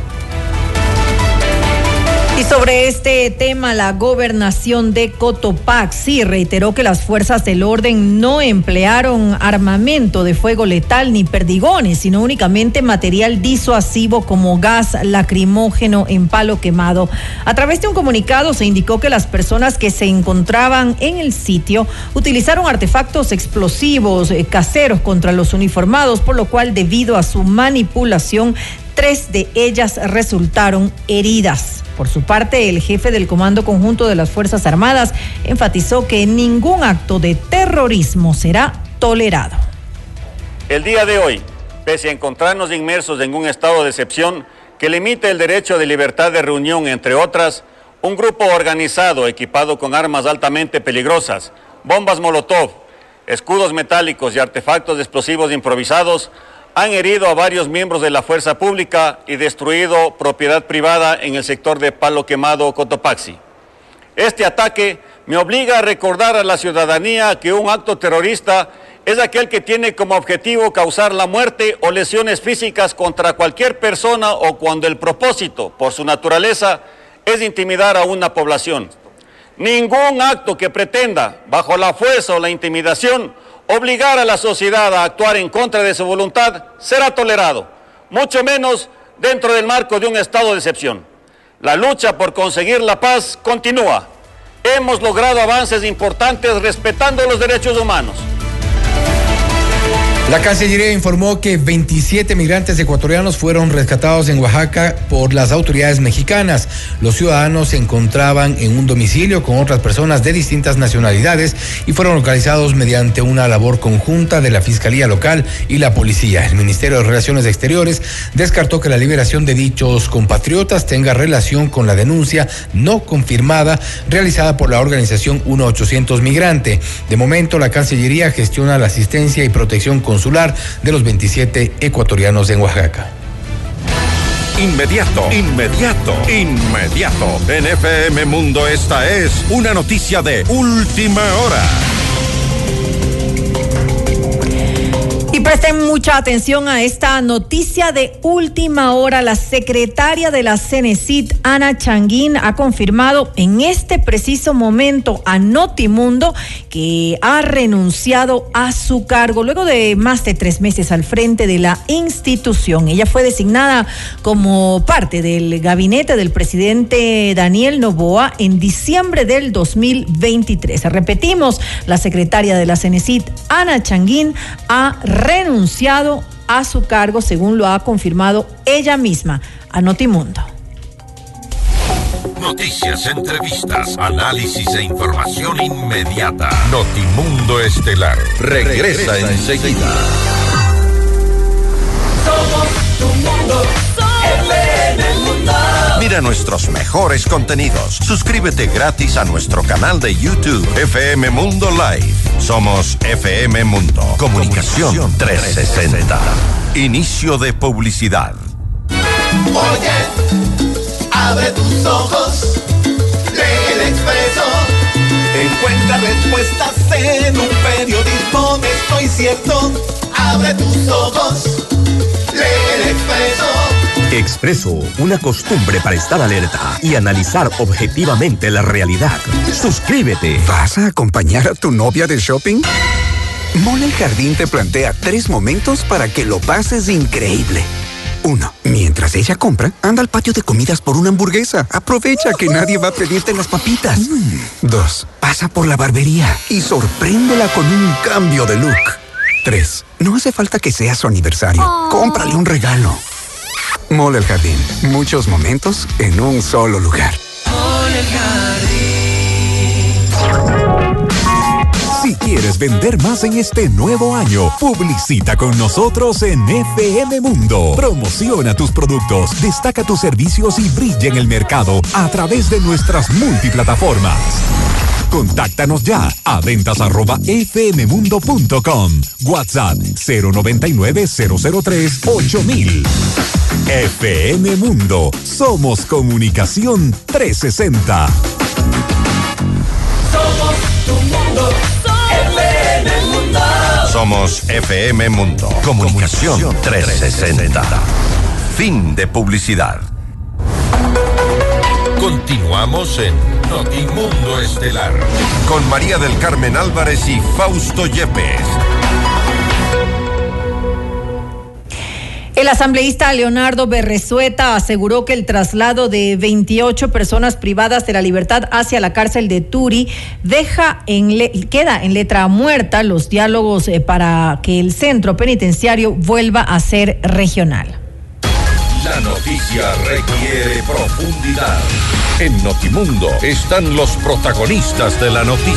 Y sobre este tema, la gobernación de Cotopaxi reiteró que las fuerzas del orden no emplearon armamento de fuego letal ni perdigones, sino únicamente material disuasivo como gas lacrimógeno en Palo Quemado. A través de un comunicado se indicó que las personas que se encontraban en el sitio utilizaron artefactos explosivos eh, caseros contra los uniformados, por lo cual, debido a su manipulación, tres de ellas resultaron heridas. Por su parte, el jefe del Comando Conjunto de las Fuerzas Armadas enfatizó que ningún acto de terrorismo será tolerado. El día de hoy, pese a encontrarnos inmersos en un estado de excepción que limita el derecho de libertad de reunión, entre otras, un grupo organizado equipado con armas altamente peligrosas, bombas molotov, escudos metálicos y artefactos explosivos improvisados, han herido a varios miembros de la fuerza pública y destruido propiedad privada en el sector de Palo Quemado, Cotopaxi. Este ataque me obliga a recordar a la ciudadanía que un acto terrorista es aquel que tiene como objetivo causar la muerte o lesiones físicas contra cualquier persona o cuando el propósito, por su naturaleza, es intimidar a una población. Ningún acto que pretenda, bajo la fuerza o la intimidación, obligar a la sociedad a actuar en contra de su voluntad será tolerado, mucho menos dentro del marco de un estado de excepción. La lucha por conseguir la paz continúa. Hemos logrado avances importantes respetando los derechos humanos. La Cancillería informó que veintisiete migrantes ecuatorianos fueron rescatados en Oaxaca por las autoridades mexicanas. Los ciudadanos se encontraban en un domicilio con otras personas de distintas nacionalidades y fueron localizados mediante una labor conjunta de la Fiscalía Local y la Policía. El Ministerio de Relaciones Exteriores descartó que la liberación de dichos compatriotas tenga relación con la denuncia no confirmada realizada por la organización uno ochocientos Migrante. De momento, la Cancillería gestiona la asistencia y protección consular de los veintisiete ecuatorianos en Oaxaca. Inmediato, inmediato, inmediato. En F M Mundo esta es una noticia de última hora. Y presten mucha atención a esta noticia de última hora. La secretaria de la Cenecit, Ana Changuín, ha confirmado en este preciso momento a Notimundo que ha renunciado a su cargo luego de más de tres meses al frente de la institución. Ella fue designada como parte del gabinete del presidente Daniel Noboa en diciembre del dos mil veintitrés. Repetimos, la secretaria de la Cenecit, Ana Changuín, ha renunciado a su cargo, según lo ha confirmado ella misma a Notimundo. Noticias, entrevistas, análisis e información inmediata. Notimundo Estelar regresa enseguida. Somos tu mundo, F M Mundo. Mira nuestros mejores contenidos. Suscríbete gratis a nuestro canal de YouTube F M Mundo Live. Somos F M Mundo. Comunicación trescientos sesenta. Inicio de publicidad. Oye, abre tus ojos, lee el Expreso. Encuentra respuestas en un cierto, abre tus ojos, lee el Expreso. Expreso, una costumbre para estar alerta y analizar objetivamente la realidad. Suscríbete. ¿Vas a acompañar a tu novia de shopping? Mall El Jardín te plantea tres momentos para que lo pases increíble. Uno, mientras ella compra, anda al patio de comidas por una hamburguesa. Aprovecha que nadie va a pedirte las papitas. Mm. Dos, pasa por la barbería y sorpréndela con un cambio de look. Tres, no hace falta que sea su aniversario. Oh. Cómprale un regalo. Mall El Jardín, muchos momentos en un solo lugar. Mall El Jardín. Si quieres vender más en este nuevo año, publicita con nosotros en F M Mundo. Promociona tus productos, destaca tus servicios y brilla en el mercado a través de nuestras multiplataformas. Contáctanos ya a ventas arroba fmmundo punto com. WhatsApp cero noventa y nueve, cero cero tres, ocho mil. F M Mundo. Somos comunicación trescientos sesenta. Somos tu mundo. F M Mundo. Somos F M Mundo. Comunicación trescientos sesenta. Fin de publicidad. Continuamos en Notimundo Estelar con María del Carmen Álvarez y Fausto Yepes. El asambleísta Leonardo Berresueta aseguró que el traslado de veintiocho personas privadas de la libertad hacia la cárcel de Turi deja en le- queda en letra muerta los diálogos eh, para que el centro penitenciario vuelva a ser regional. La noticia requiere profundidad. En Notimundo están los protagonistas de la noticia.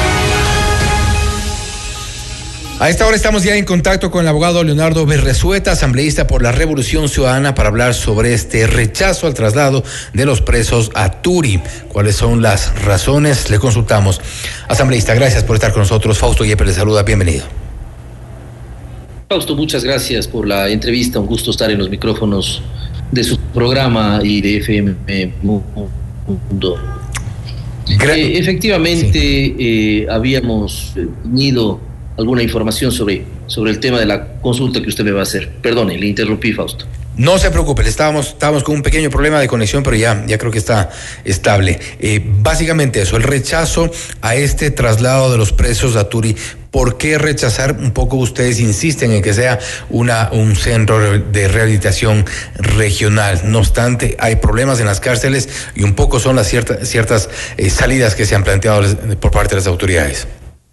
A esta hora estamos ya en contacto con el abogado Leonardo Berresueta, asambleísta por la Revolución Ciudadana, para hablar sobre este rechazo al traslado de los presos a Turi. ¿Cuáles son las razones? Le consultamos. Asambleísta, gracias por estar con nosotros. Fausto Yepes le saluda, bienvenido. Fausto, muchas gracias por la entrevista. Un gusto estar en los micrófonos de su programa y de F M Mundo. Eh, efectivamente, sí. eh, habíamos tenido alguna información sobre, sobre el tema de la consulta que usted me va a hacer. Perdone, le interrumpí, Fausto. No se preocupe, estábamos, estábamos con un pequeño problema de conexión, pero ya, ya creo que está estable. Eh, básicamente eso, el rechazo a este traslado de los presos a Turi. ¿Por qué rechazar? Un poco ustedes insisten en que sea una, un centro de rehabilitación regional. No obstante, hay problemas en las cárceles y un poco son las ciertas, ciertas eh, salidas que se han planteado por parte de las autoridades.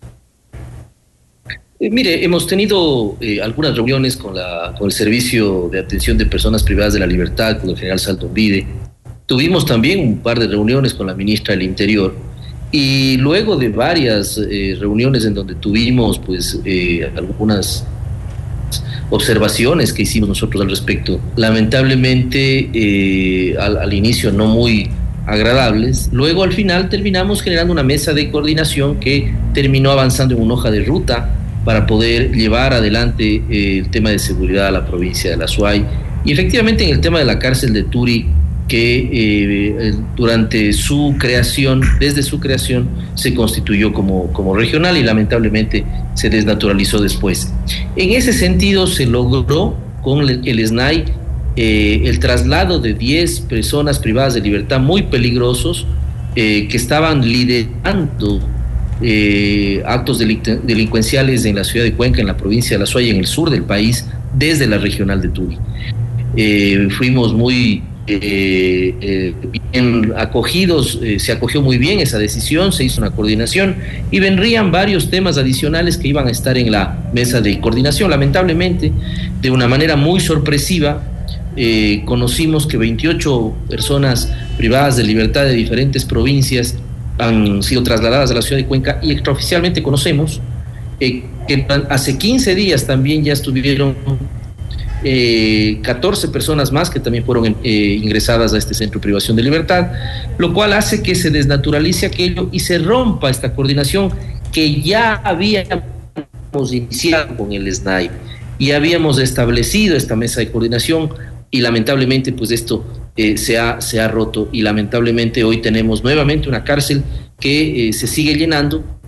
Eh, mire, hemos tenido eh, algunas reuniones con, la, con el Servicio de Atención de Personas Privadas de la Libertad, con el general Saldombide. Tuvimos también un par de reuniones con la ministra del Interior. Y luego de varias eh, reuniones en donde tuvimos pues eh, algunas observaciones que hicimos nosotros al respecto, lamentablemente eh, al, al inicio no muy agradables, luego al final terminamos generando una mesa de coordinación que terminó avanzando en una hoja de ruta para poder llevar adelante eh, el tema de seguridad a la provincia de La Suay. Y efectivamente en el tema de la cárcel de Turi, que eh, durante su creación, desde su creación, se constituyó como, como regional y lamentablemente se desnaturalizó después. En ese sentido se logró con el, el S N A I eh, el traslado de diez personas privadas de libertad muy peligrosos eh, que estaban liderando eh, actos delincuenciales en la ciudad de Cuenca, en la provincia de La Suay, en el sur del país, desde la regional de Turi. Eh, fuimos muy Eh, eh, bien acogidos, eh, se acogió muy bien esa decisión, se hizo una coordinación y vendrían varios temas adicionales que iban a estar en la mesa de coordinación. Lamentablemente, de una manera muy sorpresiva, eh, conocimos que veintiocho personas privadas de libertad de diferentes provincias han sido trasladadas a la ciudad de Cuenca y extraoficialmente conocemos eh, que hace quince días también ya estuvieron Eh, catorce personas más que también fueron eh, ingresadas a este centro de privación de libertad, lo cual hace que se desnaturalice aquello y se rompa esta coordinación que ya habíamos iniciado con el S N A I y habíamos establecido esta mesa de coordinación y lamentablemente pues esto eh, se, ha, se ha roto y lamentablemente hoy tenemos nuevamente una cárcel que eh, se sigue llenando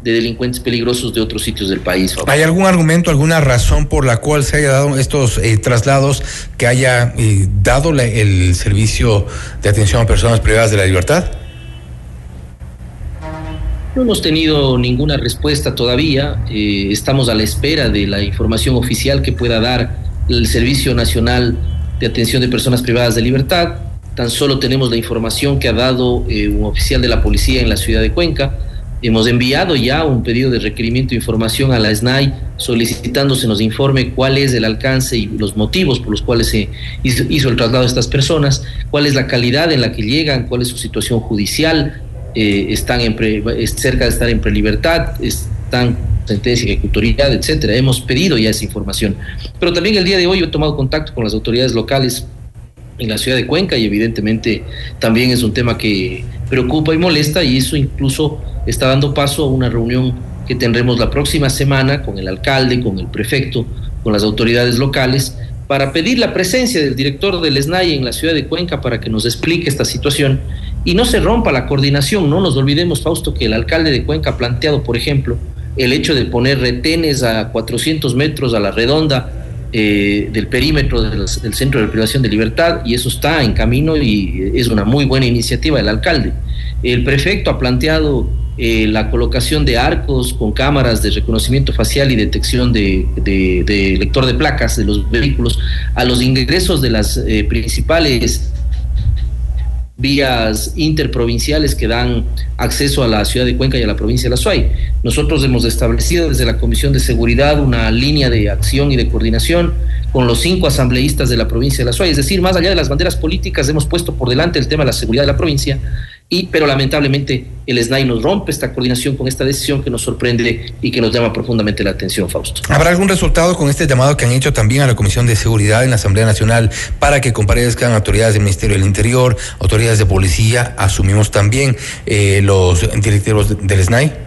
de delincuentes peligrosos de otros sitios del país. ¿Hay algún argumento, alguna razón por la cual se haya dado estos eh, traslados que haya eh, dado la, el servicio de atención a personas privadas de la libertad? No hemos tenido ninguna respuesta todavía. Eh, estamos a la espera de la información oficial que pueda dar el Servicio Nacional de Atención de Personas Privadas de Libertad. Tan solo tenemos la información que ha dado eh, un oficial de la policía en la ciudad de Cuenca. Hemos enviado ya un pedido de requerimiento de información a la S N A I solicitando se nos informe cuál es el alcance y los motivos por los cuales se hizo, hizo el traslado de estas personas, cuál es la calidad en la que llegan, cuál es su situación judicial, eh, están en pre, cerca de estar en prelibertad, están sentencia, ejecutoriedad, etcétera. Hemos pedido ya esa información. Pero también el día de hoy he tomado contacto con las autoridades locales en la ciudad de Cuenca y evidentemente también es un tema que preocupa y molesta, y eso incluso está dando paso a una reunión que tendremos la próxima semana con el alcalde, con el prefecto, con las autoridades locales, para pedir la presencia del director del S N A I en la ciudad de Cuenca para que nos explique esta situación y no se rompa la coordinación. No nos olvidemos, Fausto, que el alcalde de Cuenca ha planteado, por ejemplo, el hecho de poner retenes a cuatrocientos metros a la redonda eh, del perímetro del, del Centro de Privación de Libertad, y eso está en camino y es una muy buena iniciativa del alcalde. El prefecto ha planteado eh, la colocación de arcos con cámaras de reconocimiento facial y detección de, de, de lector de placas de los vehículos a los ingresos de las eh, principales vías interprovinciales que dan acceso a la ciudad de Cuenca y a la provincia de la Suay. Nosotros hemos establecido desde la Comisión de Seguridad una línea de acción y de coordinación con los cinco asambleístas de la provincia de la Suay, es decir, más allá de las banderas políticas hemos puesto por delante el tema de la seguridad de la provincia, y pero lamentablemente el S N A I nos rompe esta coordinación con esta decisión que nos sorprende y que nos llama profundamente la atención, Fausto. ¿Habrá algún resultado con este llamado que han hecho también a la Comisión de Seguridad en la Asamblea Nacional para que comparezcan autoridades del Ministerio del Interior, autoridades de policía, asumimos también eh, los directivos del S N A I?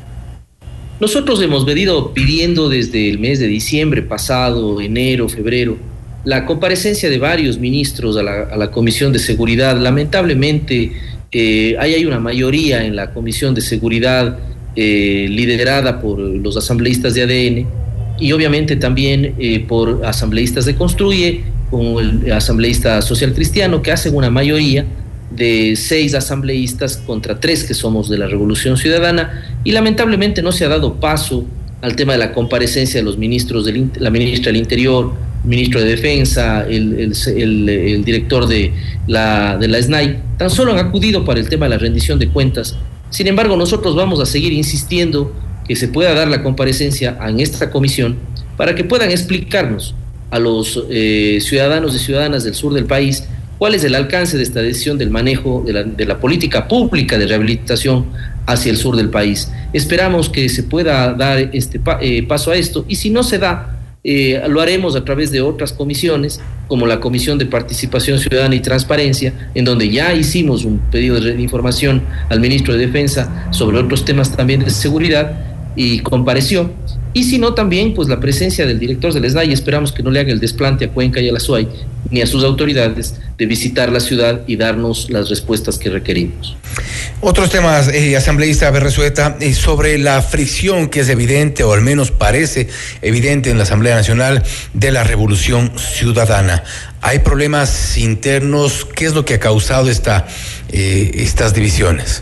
Nosotros hemos venido pidiendo desde el mes de diciembre pasado, enero, febrero, la comparecencia de varios ministros a la, a la Comisión de Seguridad. Lamentablemente, Eh, ahí hay una mayoría en la Comisión de Seguridad eh, liderada por los asambleístas de A D N y obviamente también eh, por asambleístas de Construye, como el asambleísta social cristiano, que hacen una mayoría de seis asambleístas contra tres que somos de la Revolución Ciudadana, y lamentablemente no se ha dado paso al tema de la comparecencia de los ministros, del, la ministra del Interior, ministro de Defensa, el, el, el, el director de la, de la S N A I, tan solo han acudido para el tema de la rendición de cuentas. Sin embargo, nosotros vamos a seguir insistiendo que se pueda dar la comparecencia en esta comisión para que puedan explicarnos a los eh, ciudadanos y ciudadanas del sur del país cuál es el alcance de esta decisión del manejo de la, de la política pública de rehabilitación hacia el sur del país. Esperamos que se pueda dar este pa, eh, paso a esto, y si no se da, Eh, lo haremos a través de otras comisiones, como la Comisión de Participación Ciudadana y Transparencia, en donde ya hicimos un pedido de información al ministro de Defensa sobre otros temas también de seguridad y compareció. Y si no, también pues la presencia del director del S N A I, esperamos que no le haga el desplante a Cuenca y a la Suay, ni a sus autoridades, de visitar la ciudad y darnos las respuestas que requerimos. Otros temas, eh, asambleísta Berresueta, eh, sobre la fricción que es evidente, o al menos parece evidente en la Asamblea Nacional de la Revolución Ciudadana. ¿Hay problemas internos? ¿Qué es lo que ha causado esta, eh, estas divisiones?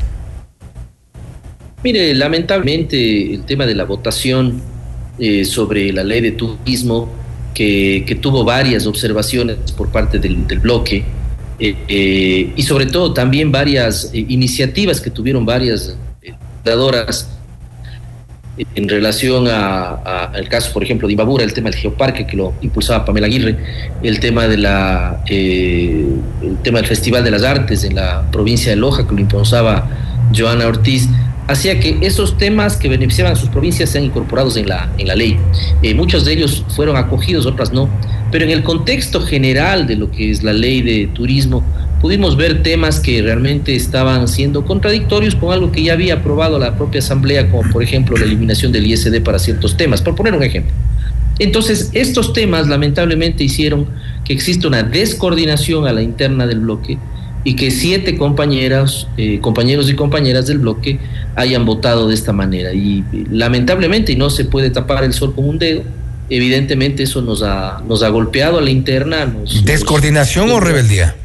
Mire, lamentablemente el tema de la votación eh, sobre la ley de turismo, que, que tuvo varias observaciones por parte del, del bloque, eh, eh, y sobre todo también varias eh, iniciativas que tuvieron varias legisladoras eh, en relación al caso, por ejemplo, de Imbabura, el tema del geoparque que lo impulsaba Pamela Aguirre, el tema de la eh, el tema del Festival de las Artes en la provincia de Loja que lo impulsaba Joana Ortiz, hacía que esos temas que beneficiaban a sus provincias sean incorporados en la, en la ley. Eh, muchos de ellos fueron acogidos, otras no, pero en el contexto general de lo que es la ley de turismo, pudimos ver temas que realmente estaban siendo contradictorios con algo que ya había aprobado la propia Asamblea, como por ejemplo la eliminación del I S D para ciertos temas, por poner un ejemplo. Entonces, estos temas lamentablemente hicieron que exista una descoordinación a la interna del bloque, y que siete compañeras, eh, compañeros y compañeras del bloque hayan votado de esta manera. Y lamentablemente, y no se puede tapar el sol con un dedo, evidentemente eso nos ha, nos ha golpeado a la interna. Nos, ¿Descoordinación nos, o rebeldía?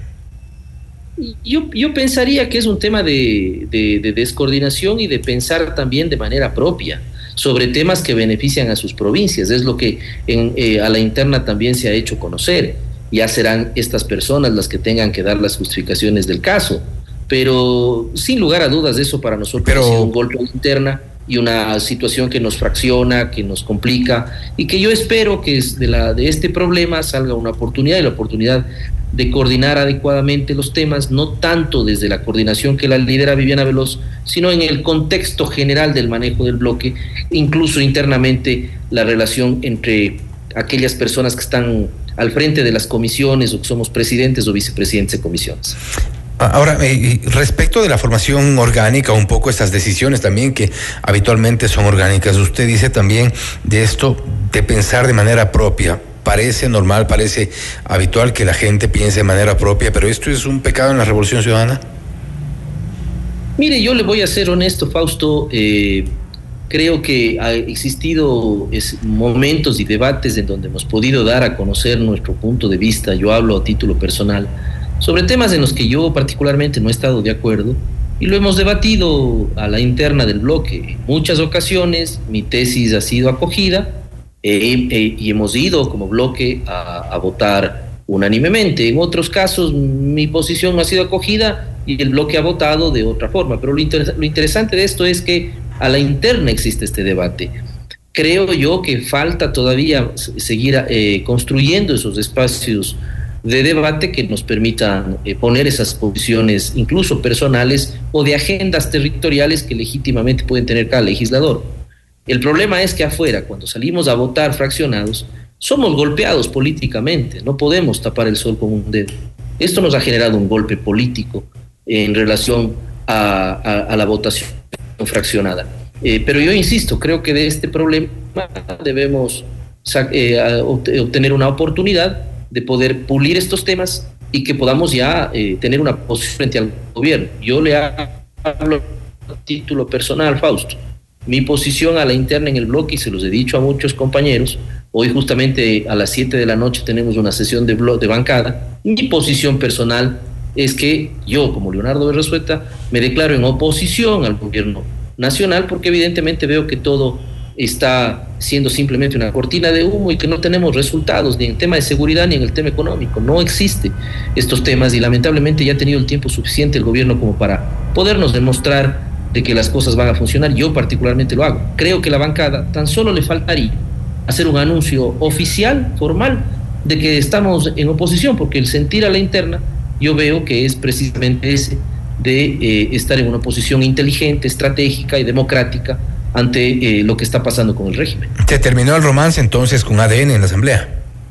Yo, yo pensaría que es un tema de, de, de descoordinación y de pensar también de manera propia sobre temas que benefician a sus provincias. Es lo que en, eh, a la interna también se ha hecho conocer. Ya serán estas personas las que tengan que dar las justificaciones del caso. Pero sin lugar a dudas eso para nosotros Pero... ha sido un golpe interna y una situación que nos fracciona, que nos complica, y que yo espero que de, la, de este problema salga una oportunidad, y la oportunidad de coordinar adecuadamente los temas, no tanto desde la coordinación que la lidera Viviana Veloz, sino en el contexto general del manejo del bloque, incluso internamente la relación entre aquellas personas que están al frente de las comisiones, o que somos presidentes o vicepresidentes de comisiones. Ahora, eh, respecto de la formación orgánica, un poco estas decisiones también que habitualmente son orgánicas, usted dice también de esto, de pensar de manera propia. Parece normal, parece habitual que la gente piense de manera propia, pero ¿esto es un pecado en la Revolución Ciudadana? Mire, yo le voy a ser honesto, Fausto. Eh, creo que ha existido es, momentos y debates en donde hemos podido dar a conocer nuestro punto de vista. Yo hablo a título personal sobre temas en los que yo particularmente no he estado de acuerdo, y lo hemos debatido a la interna del bloque. En muchas ocasiones mi tesis ha sido acogida eh, eh, y hemos ido como bloque a, a votar unánimemente. En otros casos mi posición no ha sido acogida y el bloque ha votado de otra forma. Pero lo, inter- lo interesante de esto es que a la interna existe este debate. Creo yo que falta todavía seguir eh, construyendo esos espacios de debate que nos permitan eh, poner esas posiciones, incluso personales o de agendas territoriales que legítimamente pueden tener cada legislador. El problema es que afuera, cuando salimos a votar fraccionados, somos golpeados políticamente, no podemos tapar el sol con un dedo. Esto nos ha generado un golpe político en relación a, a, a la votación fraccionada. Eh, pero yo insisto, creo que de este problema debemos eh, obtener una oportunidad de poder pulir estos temas y que podamos ya eh, tener una posición frente al gobierno. Yo le hablo a título personal, Fausto. Mi posición a la interna en el bloque, y se los he dicho a muchos compañeros, hoy justamente a las siete de la noche tenemos una sesión de, blo- de bancada. Mi posición personal es que yo, como Leonardo Berrosueta, me declaro en oposición al gobierno nacional, porque evidentemente veo que todo está siendo simplemente una cortina de humo y que no tenemos resultados ni en el tema de seguridad ni en el tema económico. No existe estos temas, y lamentablemente ya ha tenido el tiempo suficiente el gobierno como para podernos demostrar de que las cosas van a funcionar. Yo particularmente lo hago. Creo que la bancada tan solo le faltaría hacer un anuncio oficial, formal, de que estamos en oposición, porque el sentir a la interna yo veo que es precisamente ese de eh, estar en una posición inteligente, estratégica y democrática ante eh, lo que está pasando con el régimen. ¿Se terminó el romance entonces con A D N en la Asamblea?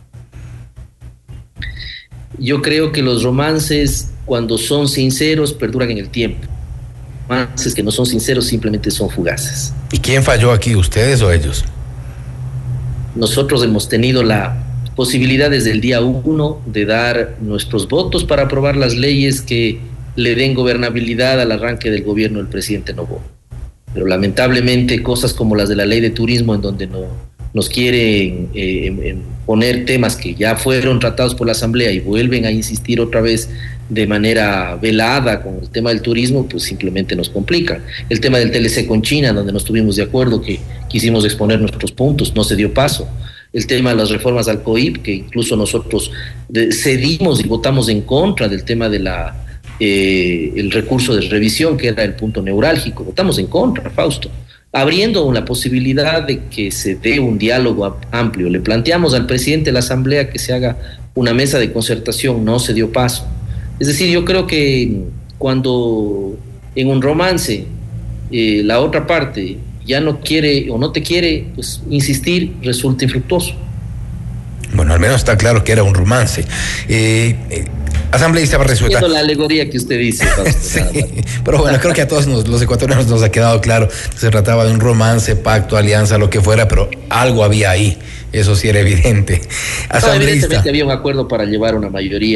Yo creo que los romances, cuando son sinceros, perduran en el tiempo. Romances que no son sinceros simplemente son fugaces. ¿Y quién falló aquí, ustedes o ellos? Nosotros hemos tenido la posibilidad desde el día uno de dar nuestros votos para aprobar las leyes que le den gobernabilidad al arranque del gobierno del presidente Noboa. Pero lamentablemente cosas como las de la ley de turismo, en donde no, nos quieren eh, en, en poner temas que ya fueron tratados por la Asamblea y vuelven a insistir otra vez de manera velada con el tema del turismo, pues simplemente nos complica. El tema del T L C con China, donde no estuvimos de acuerdo, que quisimos exponer nuestros puntos, no se dio paso. El tema de las reformas al C O I P, que incluso nosotros de, cedimos y votamos en contra del tema de la Eh, el recurso de revisión, que era el punto neurálgico. Votamos en contra, Fausto, abriendo la posibilidad de que se dé un diálogo amplio. Le planteamos al presidente de la Asamblea que se haga una mesa de concertación, no se dio paso. Es decir, yo creo que cuando en un romance eh, la otra parte ya no quiere o no te quiere, pues insistir resulta infructuoso. Bueno, al menos está claro que era un romance. Eh, eh, asambleísta Berrosueta. La alegoría que usted dice. Sí, pero bueno, creo que a todos nos, los ecuatorianos nos ha quedado claro que se trataba de un romance, pacto, alianza, lo que fuera, pero algo había ahí. Eso sí era evidente. No, evidentemente había un acuerdo para llevar una mayoría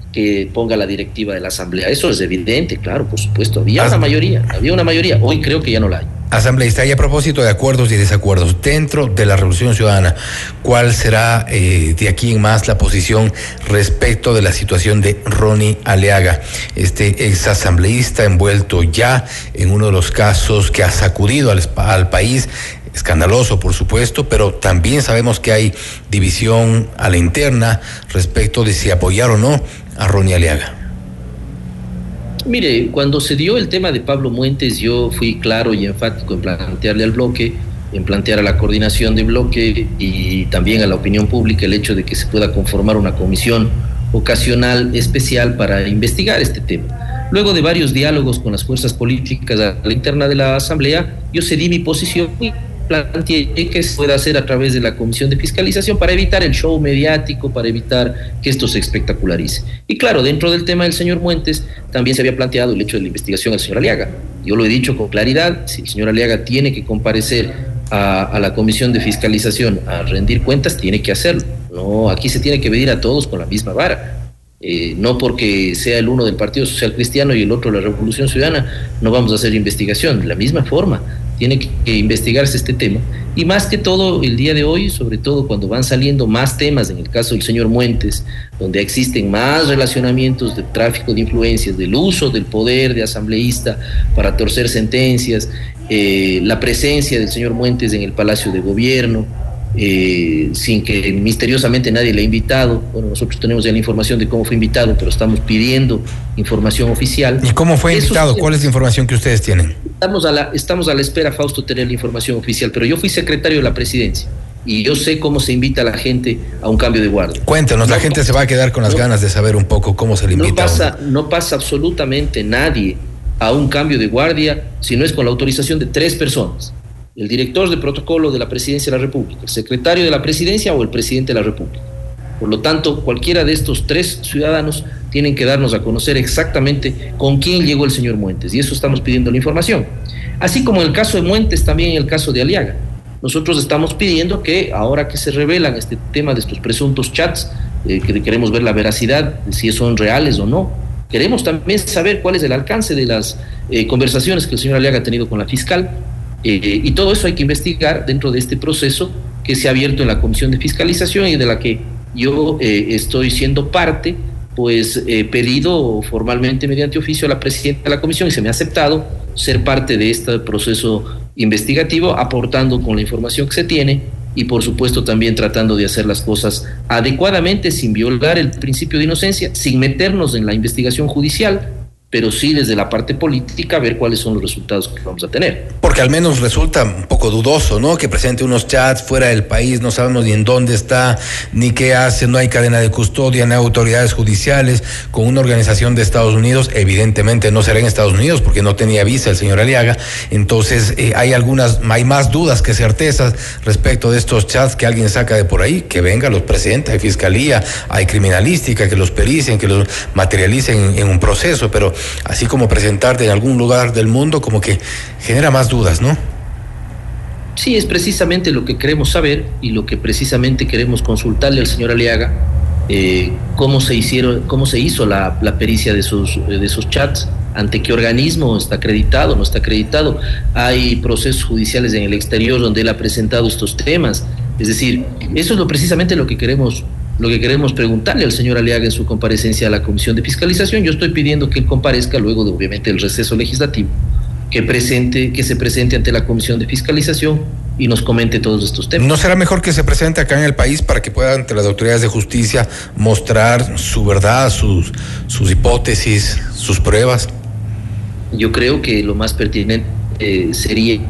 que ponga la directiva de la Asamblea. Eso es evidente, claro, por supuesto. Había una mayoría, había una mayoría. Hoy creo que ya no la hay. Asambleísta, y a propósito de acuerdos y desacuerdos, dentro de la Revolución Ciudadana, ¿cuál será eh, de aquí en más la posición respecto de la situación de Ronnie Aliaga, este ex asambleísta envuelto ya en uno de los casos que ha sacudido al, al país? Escandaloso, por supuesto, pero también sabemos que hay división a la interna respecto de si apoyar o no a Ronnie Aliaga. Mire, cuando se dio el tema de Pablo Muentes, yo fui claro y enfático en plantearle al bloque, en plantear a la coordinación de bloque y también a la opinión pública el hecho de que se pueda conformar una comisión ocasional especial para investigar este tema. Luego de varios diálogos con las fuerzas políticas a la interna de la Asamblea, yo cedí mi posición y planteé que se pueda hacer a través de la Comisión de Fiscalización para evitar el show mediático, para evitar que esto se espectacularice. Y claro, dentro del tema del señor Muentes también se había planteado el hecho de la investigación al señor Aliaga. Yo lo he dicho con claridad, si el señor Aliaga tiene que comparecer a, a la Comisión de Fiscalización a rendir cuentas, tiene que hacerlo. No, aquí se tiene que medir a todos con la misma vara. Eh, no porque sea el uno del Partido Social Cristiano y el otro de la Revolución Ciudadana, no vamos a hacer investigación. De la misma forma, tiene que, que investigarse este tema. Y más que todo, el día de hoy, sobre todo cuando van saliendo más temas, en el caso del señor Muentes, donde existen más relacionamientos de tráfico de influencias, del uso del poder de asambleísta para torcer sentencias, eh, la presencia del señor Muentes en el Palacio de Gobierno, Eh, sin que misteriosamente nadie le ha invitado. Bueno, nosotros tenemos ya la información de cómo fue invitado, pero estamos pidiendo información oficial. ¿Y cómo fue invitado? Eso, ¿Cuál es la información que ustedes tienen? Estamos a la, estamos a la espera, Fausto, tener la información oficial, pero yo fui secretario de la presidencia y yo sé cómo se invita a la gente a un cambio de guardia. Cuéntanos, no la gente pasa, se va a quedar con las no, ganas de saber un poco cómo se le invita. No pasa, no pasa absolutamente nadie a un cambio de guardia si no es con la autorización de tres personas: el director de protocolo de la Presidencia de la República, el secretario de la Presidencia o el presidente de la República. Por lo tanto, cualquiera de estos tres ciudadanos tienen que darnos a conocer exactamente con quién llegó el señor Muentes, y eso estamos pidiendo la información. Así como en el caso de Muentes, también en el caso de Aliaga. Nosotros estamos pidiendo que, ahora que se revelan este tema de estos presuntos chats, eh, que queremos ver la veracidad, de si son reales o no, queremos también saber cuál es el alcance de las eh, conversaciones que el señor Aliaga ha tenido con la fiscal. Eh, y todo eso hay que investigar dentro de este proceso que se ha abierto en la Comisión de Fiscalización y de la que yo eh, estoy siendo parte, pues he pedido formalmente mediante oficio a la presidenta de la comisión y se me ha aceptado ser parte de este proceso investigativo, aportando con la información que se tiene y por supuesto también tratando de hacer las cosas adecuadamente, sin violar el principio de inocencia, sin meternos en la investigación judicial, pero sí desde la parte política ver cuáles son los resultados que vamos a tener. Porque al menos resulta un poco dudoso, ¿no? Que presente unos chats fuera del país, no sabemos ni en dónde está, ni qué hace, no hay cadena de custodia, no hay autoridades judiciales, con una organización de Estados Unidos, evidentemente no será en Estados Unidos porque no tenía visa el señor Aliaga, entonces eh, hay algunas, hay más dudas que certezas respecto de estos chats que alguien saca de por ahí, que venga los presidentes, hay fiscalía, hay criminalística, que los pericien, que los materialicen en, en un proceso, pero así como presentarte en algún lugar del mundo, como que genera más dudas, ¿no? Sí, es precisamente lo que queremos saber y lo que precisamente queremos consultarle al señor Aliaga, eh, cómo se hicieron, cómo se hizo la, la pericia de sus, de esos chats, ante qué organismo está acreditado, no está acreditado. Hay procesos judiciales en el exterior donde él ha presentado estos temas. Es decir, eso es lo precisamente lo que queremos Lo que queremos preguntarle al señor Aliaga en su comparecencia a la Comisión de Fiscalización. Yo estoy pidiendo que él comparezca luego de, obviamente, el receso legislativo, que presente, que se presente ante la Comisión de Fiscalización y nos comente todos estos temas. ¿No será mejor que se presente acá en el país para que pueda ante las autoridades de justicia mostrar su verdad, sus, sus hipótesis, sus pruebas? Yo creo que lo más pertinente eh, sería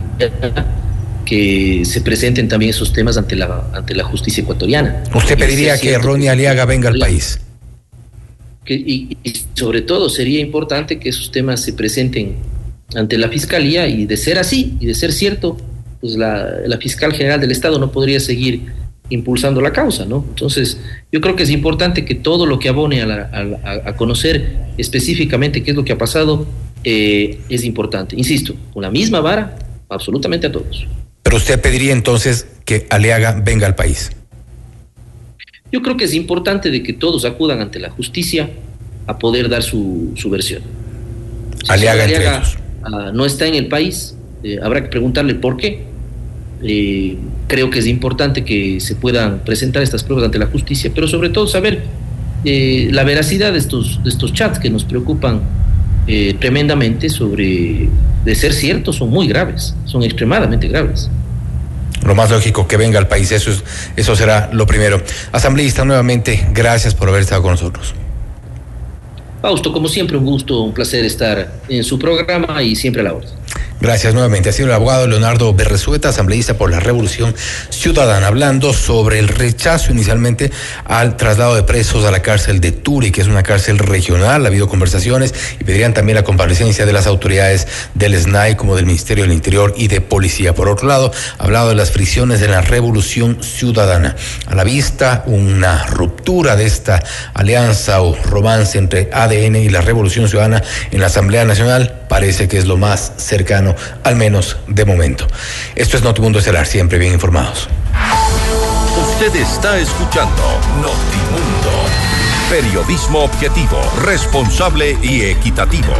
que se presenten también esos temas ante la ante la justicia ecuatoriana. ¿Usted pediría que Ronnie Aliaga venga al país? Que, y, y sobre todo sería importante que esos temas se presenten ante la Fiscalía, y de ser así, y de ser cierto, pues la, la Fiscal General del Estado no podría seguir impulsando la causa, ¿no? Entonces, yo creo que es importante que todo lo que abone a, la, a, a conocer específicamente qué es lo que ha pasado eh, es importante. Insisto, con la misma vara, absolutamente a todos. Pero usted pediría entonces que Aliaga venga al país. Yo creo que es importante de que todos acudan ante la justicia a poder dar su, su versión. Si Aliaga, entre Aliaga ellos. uh, no está en el país, eh, habrá que preguntarle por qué. Eh, creo que es importante que se puedan presentar estas pruebas ante la justicia, pero sobre todo saber eh, la veracidad de estos, de estos chats que nos preocupan eh, tremendamente. Sobre, de ser ciertos, son muy graves, son extremadamente graves. Lo más lógico que venga al país, eso, es, eso será lo primero. Asambleísta, nuevamente, gracias por haber estado con nosotros. Fausto, como siempre, un gusto, un placer estar en su programa y siempre a la orden. Gracias nuevamente. Ha sido el abogado Leonardo Berresueta, asambleísta por la Revolución Ciudadana, hablando sobre el rechazo inicialmente al traslado de presos a la cárcel de Turi, que es una cárcel regional. Ha habido conversaciones y pedirían también la comparecencia de las autoridades del S N A I, como del Ministerio del Interior y de Policía. Por otro lado, ha hablado de las fricciones de la Revolución Ciudadana. A la vista, una ruptura de esta alianza o romance entre A D N y la Revolución Ciudadana en la Asamblea Nacional parece que es lo más cercano, al menos de momento. Esto es Notimundo Estelar, siempre bien informados. Usted está escuchando Notimundo. Periodismo objetivo, responsable y equitativo.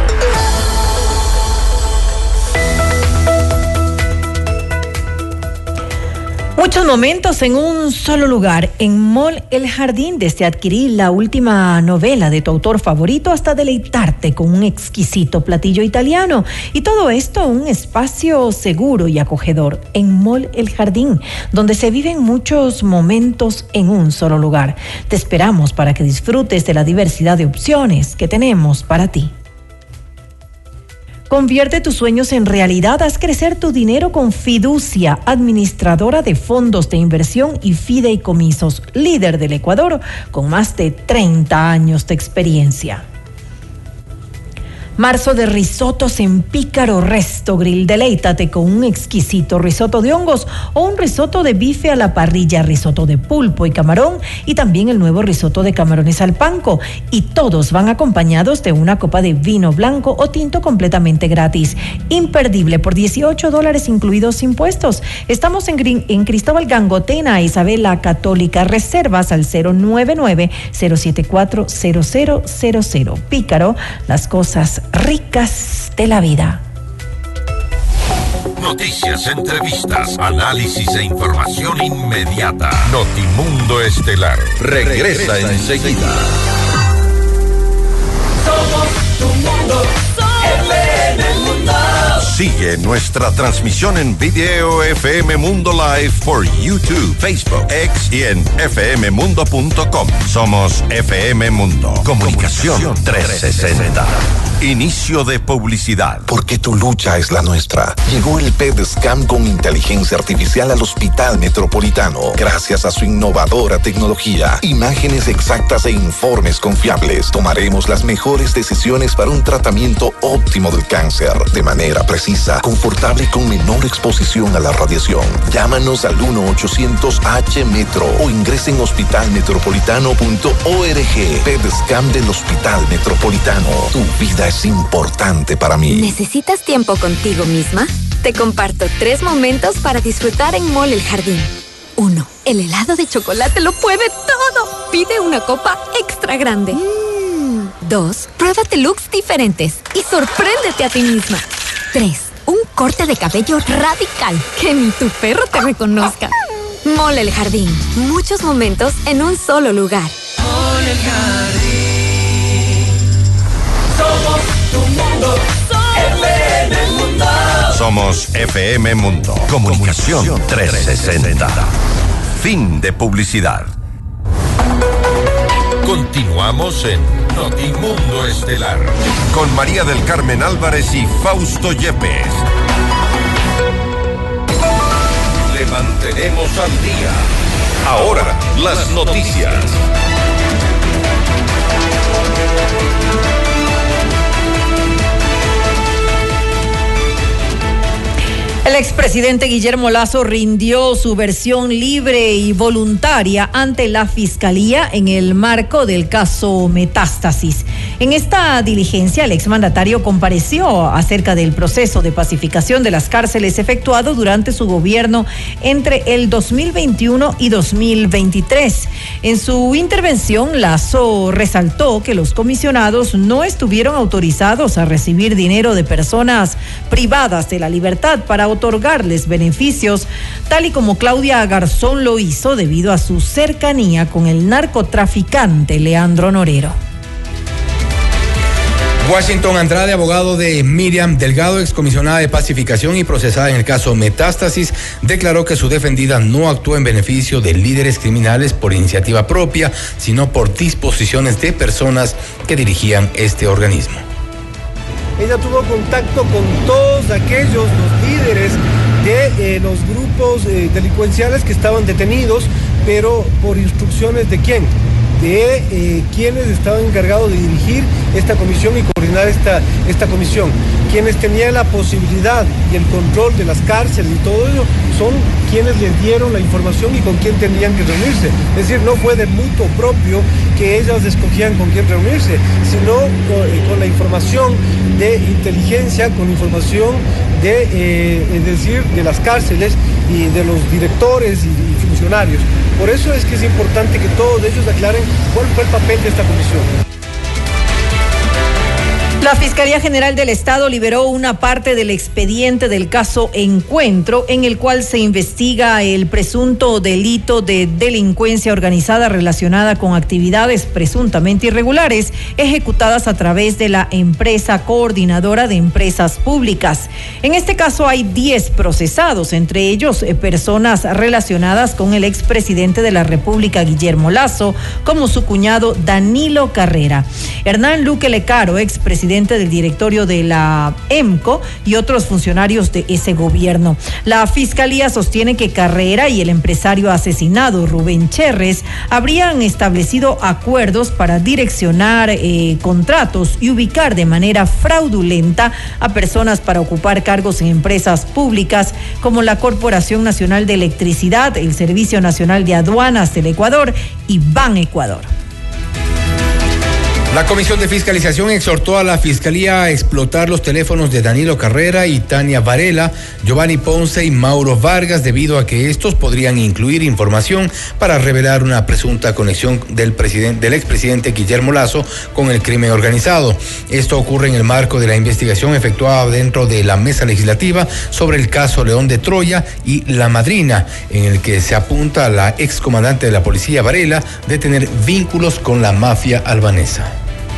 Muchos momentos en un solo lugar. En Mall El Jardín, desde adquirir la última novela de tu autor favorito hasta deleitarte con un exquisito platillo italiano. Y todo esto un espacio seguro y acogedor en Mall El Jardín, donde se viven muchos momentos en un solo lugar. Te esperamos para que disfrutes de la diversidad de opciones que tenemos para ti. Convierte tus sueños en realidad, haz crecer tu dinero con Fiducia, administradora de fondos de inversión y fideicomisos, líder del Ecuador, con más de treinta años de experiencia. Marzo de risotos en Pícaro Resto Grill. Deleítate con un exquisito risotto de hongos o un risotto de bife a la parrilla, risotto de pulpo y camarón y también el nuevo risotto de camarones al panko. Y todos van acompañados de una copa de vino blanco o tinto completamente gratis. Imperdible por dieciocho dólares incluidos impuestos. Estamos en, en Cristóbal Gangotena, Isabela Católica. Reservas al cero nueve nueve, cero siete cuatro, cero cero cero cero. Pícaro, las cosas ricas de la vida. Noticias, entrevistas, análisis e información inmediata. Notimundo Estelar regresa, regresa enseguida. Somos tu mundo, F M Mundo. Sigue nuestra transmisión en video F M Mundo Live por YouTube, Facebook, X y en f m mundo punto com. Somos F M Mundo. Comunicación trescientos sesenta. Inicio de publicidad. Porque tu lucha es la nuestra. Llegó el P E D Scan con inteligencia artificial al Hospital Metropolitano. Gracias a su innovadora tecnología, imágenes exactas e informes confiables, tomaremos las mejores decisiones para un tratamiento óptimo del cáncer, de manera precisa, confortable y con menor exposición a la radiación. Llámanos al uno ochocientos H Metro o ingresen en hospital metropolitano punto org. P E D Scan del Hospital Metropolitano. Tu vida es importante para mí. ¿Necesitas tiempo contigo misma? Te comparto tres momentos para disfrutar en Mall El Jardín. Uno, el helado de chocolate lo puede todo. Pide una copa extra grande. Mm. Dos, pruébate looks diferentes y sorpréndete a ti misma. Tres, un corte de cabello radical que ni tu perro te reconozca. Mall El Jardín, muchos momentos en un solo lugar. Mall El Jardín. Somos tu mundo, F M Mundo. Somos F M Mundo. Comunicación trescientos sesenta. Fin de publicidad. Continuamos en Notimundo Estelar con María del Carmen Álvarez y Fausto Yepes. Le mantenemos al día. Ahora, las noticias. El expresidente Guillermo Lasso rindió su versión libre y voluntaria ante la Fiscalía en el marco del caso Metástasis. En esta diligencia, el exmandatario compareció acerca del proceso de pacificación de las cárceles efectuado durante su gobierno entre el dos mil veintiuno y dos mil veintitrés. En su intervención, Lasso resaltó que los comisionados no estuvieron autorizados a recibir dinero de personas privadas de la libertad para otorgarles beneficios, tal y como Claudia Garzón lo hizo debido a su cercanía con el narcotraficante Leandro Norero. Washington Andrade, abogado de Miriam Delgado, excomisionada de pacificación y procesada en el caso Metástasis, declaró que su defendida no actuó en beneficio de líderes criminales por iniciativa propia, sino por disposiciones de personas que dirigían este organismo. Ella tuvo contacto con todos aquellos, los líderes de eh, los grupos eh, delincuenciales que estaban detenidos, pero por instrucciones de quién, de eh, quienes estaban encargados de dirigir esta comisión y coordinar esta, esta comisión. Quienes tenían la posibilidad y el control de las cárceles y todo ello son quienes les dieron la información y con quién tendrían que reunirse. Es decir, no fue de mutuo propio que ellas escogían con quién reunirse, sino con, con la información de inteligencia, con información de, eh, es decir, de las cárceles y de los directores y, y funcionarios. Por eso es que es importante que todos ellos aclaren cuál fue el papel de esta comisión. La Fiscalía General del Estado liberó una parte del expediente del caso Encuentro, en el cual se investiga el presunto delito de delincuencia organizada relacionada con actividades presuntamente irregulares ejecutadas a través de la empresa coordinadora de empresas públicas. En este caso hay diez procesados, entre ellos eh, personas relacionadas con el expresidente de la República, Guillermo Lasso, como su cuñado Danilo Carrera, Hernán Luque Lecaro, expresidente del directorio de la EMCO y otros funcionarios de ese gobierno. La Fiscalía sostiene que Carrera y el empresario asesinado Rubén Cherres habrían establecido acuerdos para direccionar eh, contratos y ubicar de manera fraudulenta a personas para ocupar cargos en empresas públicas como la Corporación Nacional de Electricidad, el Servicio Nacional de Aduanas del Ecuador y Ban Ecuador. La Comisión de Fiscalización exhortó a la Fiscalía a explotar los teléfonos de Danilo Carrera y Tania Varela, Giovanni Ponce y Mauro Vargas, debido a que estos podrían incluir información para revelar una presunta conexión del presidente, del expresidente Guillermo Lasso con el crimen organizado. Esto ocurre en el marco de la investigación efectuada dentro de la mesa legislativa sobre el caso León de Troya y La Madrina, en el que se apunta a la excomandante de la policía Varela de tener vínculos con la mafia albanesa.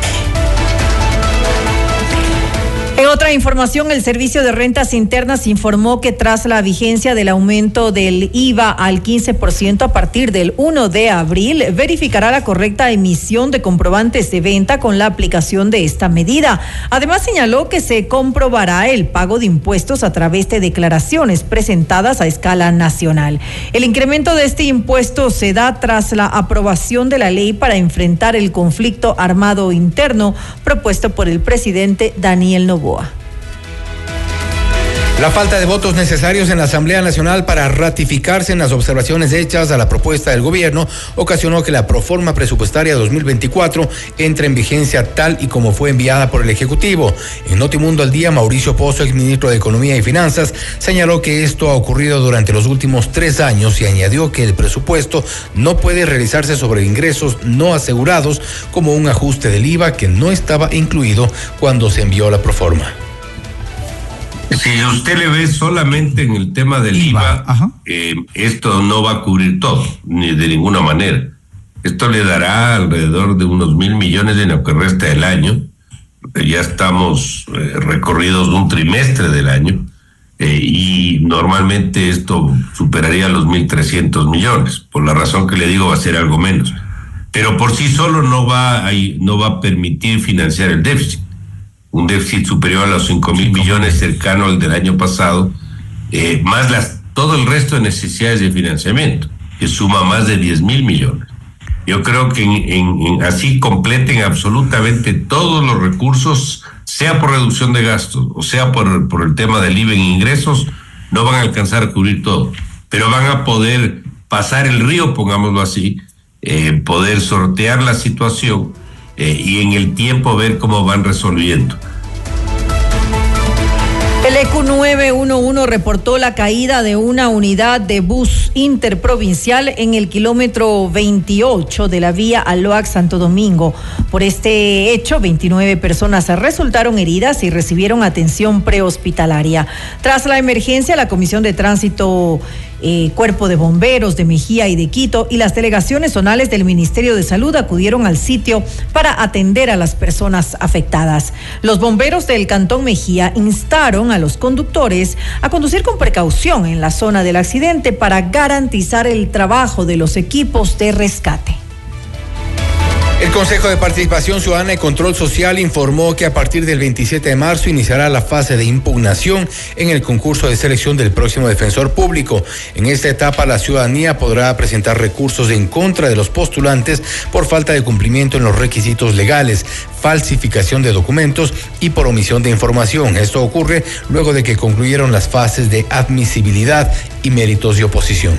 En otra información, el Servicio de Rentas Internas informó que tras la vigencia del aumento del I V A al quince por ciento a partir del primero de abril, verificará la correcta emisión de comprobantes de venta con la aplicación de esta medida. Además, señaló que se comprobará el pago de impuestos a través de declaraciones presentadas a escala nacional. El incremento de este impuesto se da tras la aprobación de la ley para enfrentar el conflicto armado interno propuesto por el presidente Daniel Noboa. La falta de votos necesarios en la Asamblea Nacional para ratificarse en las observaciones hechas a la propuesta del gobierno ocasionó que la proforma presupuestaria dos mil veinticuatro entre en vigencia tal y como fue enviada por el Ejecutivo. En Notimundo al Día, Mauricio Pozo, exministro de Economía y Finanzas, señaló que esto ha ocurrido durante los últimos tres años y añadió que el presupuesto no puede realizarse sobre ingresos no asegurados, como un ajuste del I V A que no estaba incluido cuando se envió la proforma. Si usted le ve solamente en el tema del I V A, eh, esto no va a cubrir todo, ni de ninguna manera. Esto le dará alrededor de unos mil millones en lo que resta del año. Ya estamos eh, recorridos un trimestre del año eh, y normalmente esto superaría los mil trescientos millones. Por la razón que le digo, va a ser algo menos. Pero por sí solo no va a, no va a permitir financiar el déficit. Un déficit superior a los cinco mil millones, cercano al del año pasado, eh, más las todo el resto de necesidades de financiamiento, que suma más de diez mil millones. Yo creo que en, en, en así completen absolutamente todos los recursos, sea por reducción de gastos o sea por, por el tema del I V A en ingresos, no van a alcanzar a cubrir todo, pero van a poder pasar el río, pongámoslo así, eh, poder sortear la situación eh, y en el tiempo ver cómo van resolviendo. El E Q nueve uno uno reportó la caída de una unidad de bus interprovincial en el kilómetro veintiocho de la vía Aloac Santo Domingo. Por este hecho, veintinueve personas resultaron heridas y recibieron atención prehospitalaria. Tras la emergencia, la Comisión de Tránsito, eh, Cuerpo de Bomberos de Mejía y de Quito y las delegaciones zonales del Ministerio de Salud acudieron al sitio para atender a las personas afectadas. Los bomberos del Cantón Mejía instaron a los conductores a conducir con precaución en la zona del accidente para garantizar el trabajo de los equipos de rescate. El Consejo de Participación Ciudadana y Control Social informó que a partir del veintisiete de marzo iniciará la fase de impugnación en el concurso de selección del próximo defensor público. En esta etapa, la ciudadanía podrá presentar recursos en contra de los postulantes por falta de cumplimiento en los requisitos legales, falsificación de documentos y por omisión de información. Esto ocurre luego de que concluyeron las fases de admisibilidad y méritos de oposición.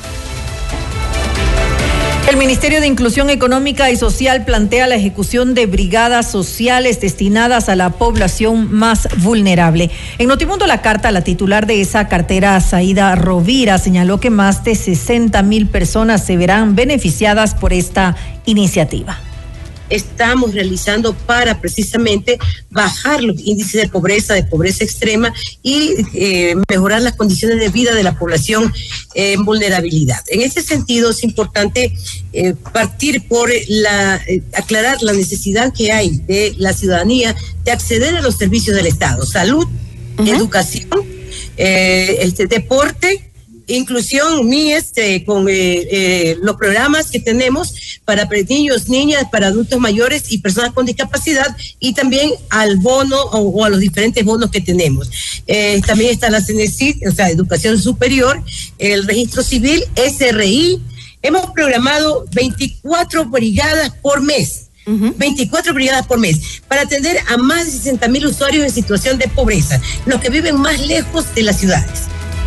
El Ministerio de Inclusión Económica y Social plantea la ejecución de brigadas sociales destinadas a la población más vulnerable. En Notimundo La Carta, la titular de esa cartera, Saida Rovira, señaló que más de sesenta mil personas se verán beneficiadas por esta iniciativa. Estamos realizando para precisamente bajar los índices de pobreza, de pobreza extrema y eh, mejorar las condiciones de vida de la población eh, en vulnerabilidad. En ese sentido es importante eh, partir por la, eh, aclarar la necesidad que hay de la ciudadanía de acceder a los servicios del Estado, salud, uh-huh. educación, eh, este, deporte, inclusión, M I E S, eh, con eh, eh, los programas que tenemos para niños, niñas, para adultos mayores y personas con discapacidad, y también al bono o, o a los diferentes bonos que tenemos. Eh, también está la CENESID, o sea, Educación Superior, el Registro Civil, S R I. Hemos programado veinticuatro brigadas por mes. Uh-huh. veinticuatro brigadas por mes para atender a más de sesenta mil usuarios en situación de pobreza, los que viven más lejos de las ciudades.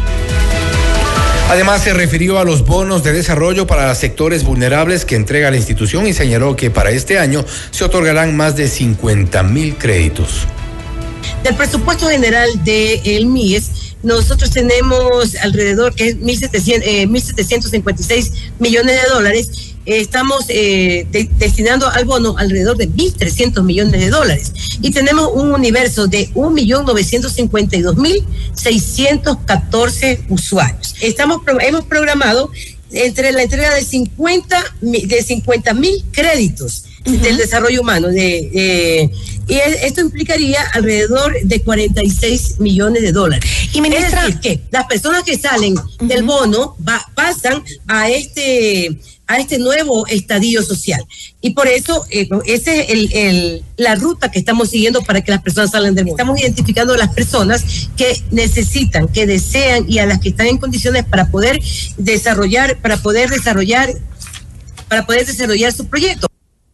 Además, se refirió a los bonos de desarrollo para sectores vulnerables que entrega la institución y señaló que para este año se otorgarán más de cincuenta mil créditos. Del presupuesto general del M I E S, nosotros tenemos alrededor, que es mil setecientos cincuenta y seis millones de dólares. Eh, estamos eh, de, destinando al bono alrededor de mil trescientos millones de dólares y tenemos un universo de un millón novecientos cincuenta y dos mil seiscientos catorce usuarios. Estamos, hemos programado entre la entrega de cincuenta mil créditos uh-huh. del desarrollo humano de, eh, y esto implicaría alrededor de cuarenta y seis millones de dólares. Y ministra, es decir, que las personas que salen uh-huh. del bono va, pasan a este a este nuevo estadio social. Y por eso, eh, esa es el, el, la ruta que estamos siguiendo para que las personas salgan del bono. Estamos identificando a las personas que necesitan, que desean y a las que están en condiciones para poder desarrollar, para poder desarrollar, para poder desarrollar su proyecto.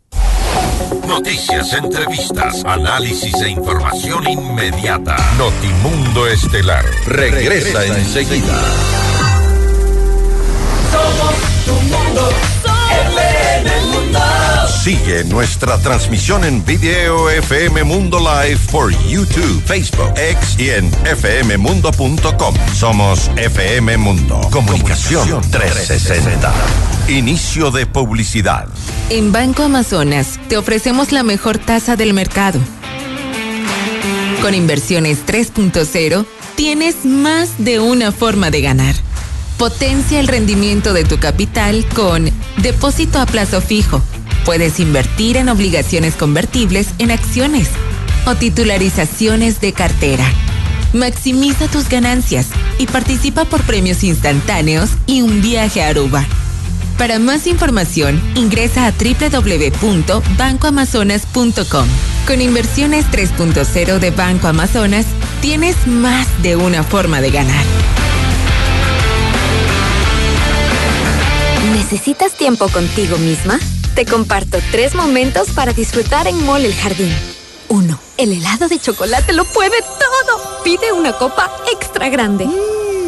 Noticias, entrevistas, análisis e información inmediata. Notimundo Estelar regresa, regresa enseguida. Somos tu mundo, F M Mundo. Sigue nuestra transmisión en video F M Mundo Live por YouTube, Facebook, X y en f m mundo punto com. Somos F M Mundo. Comunicación trescientos sesenta. Inicio de publicidad. En Banco Amazonas te ofrecemos la mejor tasa del mercado. Con Inversiones tres punto cero tienes más de una forma de ganar. Potencia el rendimiento de tu capital con depósito a plazo fijo. Puedes invertir en obligaciones convertibles en acciones o titularizaciones de cartera. Maximiza tus ganancias y participa por premios instantáneos y un viaje a Aruba. Para más información, ingresa a doble u doble u doble u punto banco amazonas punto com. Con Inversiones tres punto cero de Banco Amazonas, tienes más de una forma de ganar. ¿Necesitas tiempo contigo misma? Te comparto tres momentos para disfrutar en Mall El Jardín. Uno, el helado de chocolate lo puede todo. Pide una copa extra grande. Mm.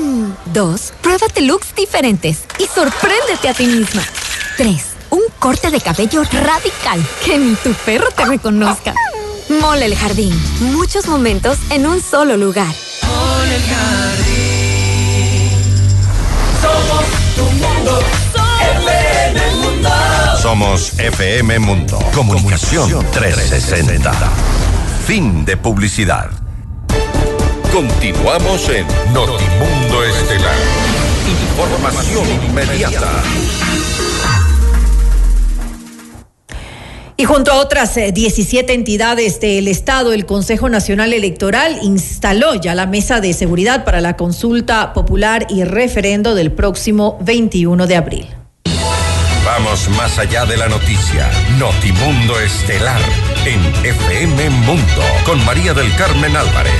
Dos, pruébate looks diferentes y sorpréndete a ti misma. Tres, un corte de cabello radical que ni tu perro te reconozca. Mole el Jardín. Muchos momentos en un solo lugar. Mole el Jardín. Somos tu mundo. F M Mundo. Somos F M Mundo. Comunicación trescientos sesenta. Fin de publicidad. Continuamos en Notimundo Estelar. Información inmediata. Y junto a otras diecisiete entidades del Estado, el Consejo Nacional Electoral instaló ya la mesa de seguridad para la consulta popular y referendo del próximo veintiuno de abril. Vamos más allá de la noticia. Notimundo Estelar en F M Mundo con María del Carmen Álvarez.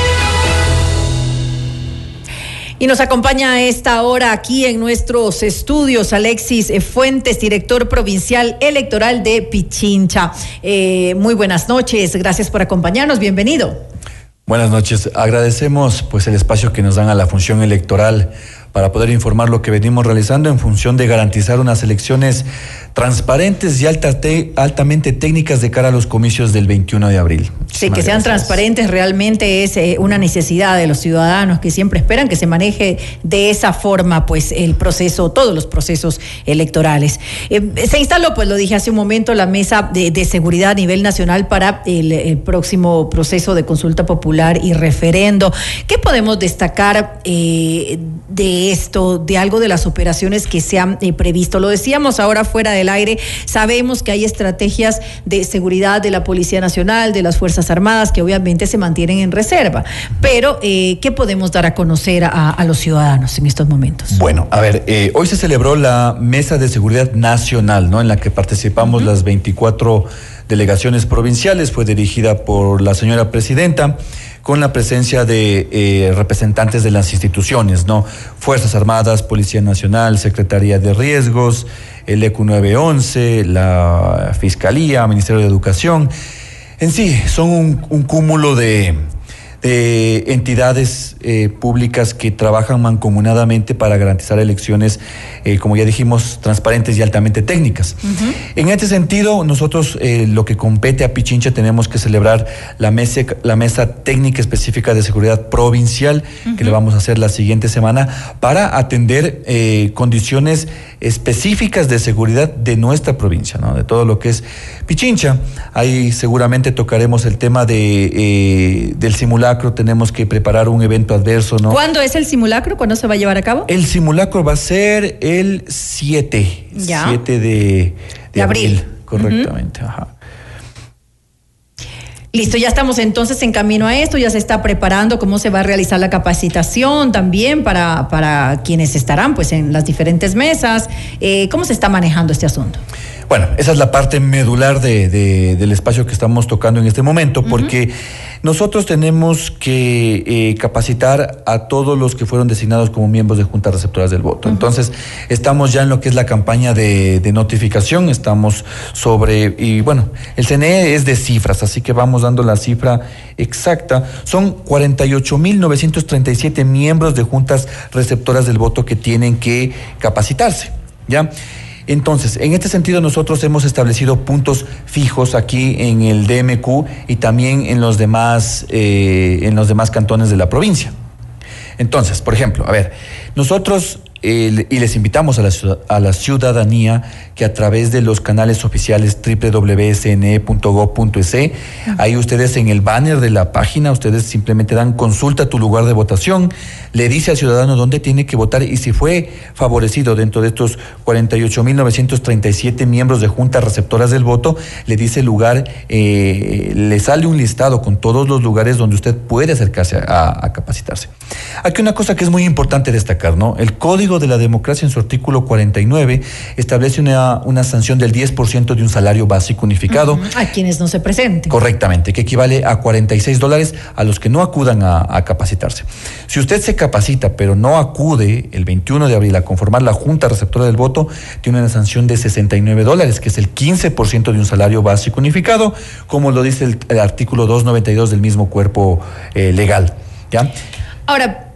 Y nos acompaña a esta hora aquí en nuestros estudios Alexis Fuentes, director provincial electoral de Pichincha. Eh, muy buenas noches, gracias por acompañarnos, bienvenido. Buenas noches, agradecemos pues el espacio que nos dan a la función electoral para poder informar lo que venimos realizando en función de garantizar unas elecciones transparentes y alta te, altamente técnicas de cara a los comicios del veintiuno de abril. Sí, que sean transparentes realmente es eh, una necesidad de los ciudadanos que siempre esperan que se maneje de esa forma pues el proceso, todos los procesos electorales. Eh, se instaló, pues lo dije hace un momento, la mesa de, de seguridad a nivel nacional para el, el próximo proceso de consulta popular y referendo. ¿Qué podemos destacar eh, de esto, de algo de las operaciones que se han eh, previsto? Lo decíamos ahora fuera del aire, sabemos que hay estrategias de seguridad de la Policía Nacional, de las Fuerzas Armadas, que obviamente se mantienen en reserva, pero eh, ¿qué podemos dar a conocer a, a los ciudadanos en estos momentos? Bueno, a ver, eh, hoy se celebró la Mesa de Seguridad Nacional, ¿no? En la que participamos uh-huh. las veinticuatro delegaciones provinciales, fue dirigida por la señora presidenta, con la presencia de eh, representantes de las instituciones, ¿no? Fuerzas Armadas, Policía Nacional, Secretaría de Riesgos, el E Q nueve once, la Fiscalía, Ministerio de Educación. En sí, son un, un cúmulo de, de entidades eh, públicas que trabajan mancomunadamente para garantizar elecciones, eh, como ya dijimos, transparentes y altamente técnicas. Uh-huh. En este sentido, nosotros eh, lo que compete a Pichincha tenemos que celebrar la mesa, la mesa técnica específica de seguridad provincial, uh-huh. que le vamos a hacer la siguiente semana, para atender eh, condiciones específicas de seguridad de nuestra provincia, ¿no? De todo lo que es Pichincha. Ahí seguramente tocaremos el tema de eh, del simulacro. Tenemos que preparar un evento adverso, ¿no? ¿Cuándo es el simulacro? ¿Cuándo se va a llevar a cabo? El simulacro va a ser el siete, siete de, de, de abril. abril. Correctamente, uh-huh. ajá. Listo, ya estamos entonces en camino a esto, ya se está preparando cómo se va a realizar la capacitación también para, para quienes estarán pues en las diferentes mesas. Eh, ¿Cómo se está manejando este asunto? Bueno, esa es la parte medular de, de, del espacio que estamos tocando en este momento, porque uh-huh. nosotros tenemos que eh, capacitar a todos los que fueron designados como miembros de juntas receptoras del voto. Uh-huh. Entonces, estamos ya en lo que es la campaña de, de notificación, estamos sobre, y bueno, el C N E es de cifras, así que vamos dando la cifra exacta. Son cuarenta y ocho mil novecientos treinta y siete miembros de juntas receptoras del voto que tienen que capacitarse, ¿ya? Entonces, en este sentido, nosotros hemos establecido puntos fijos aquí en el D M Q y también en los demás, eh, en los demás cantones de la provincia. Entonces, por ejemplo, a ver, nosotros eh, y les invitamos a la, a la ciudadanía que a través de los canales oficiales doble u doble u doble u punto s n e punto gob punto e s, ahí ustedes en el banner de la página, ustedes simplemente dan consulta tu lugar de votación, le dice al ciudadano dónde tiene que votar y si fue favorecido dentro de estos cuarenta y ocho mil novecientos treinta y siete miembros de juntas receptoras del voto, le dice el lugar, eh, le sale un listado con todos los lugares donde usted puede acercarse a, a capacitarse. Aquí una cosa que es muy importante destacar, ¿no? El Código de la Democracia en su artículo cuarenta y nueve establece una, una sanción del diez por ciento de un salario básico unificado. Uh-huh. A quienes no se presenten. Correctamente, que equivale a cuarenta y seis dólares a los que no acudan a, a capacitarse. Si usted se capacita pero no acude el veintiuno de abril a conformar la Junta Receptora del Voto, tiene una sanción de sesenta y nueve dólares, que es el quince por ciento de un salario básico unificado, como lo dice el, el artículo doscientos noventa y dos del mismo cuerpo eh, legal, ¿ya? Ahora,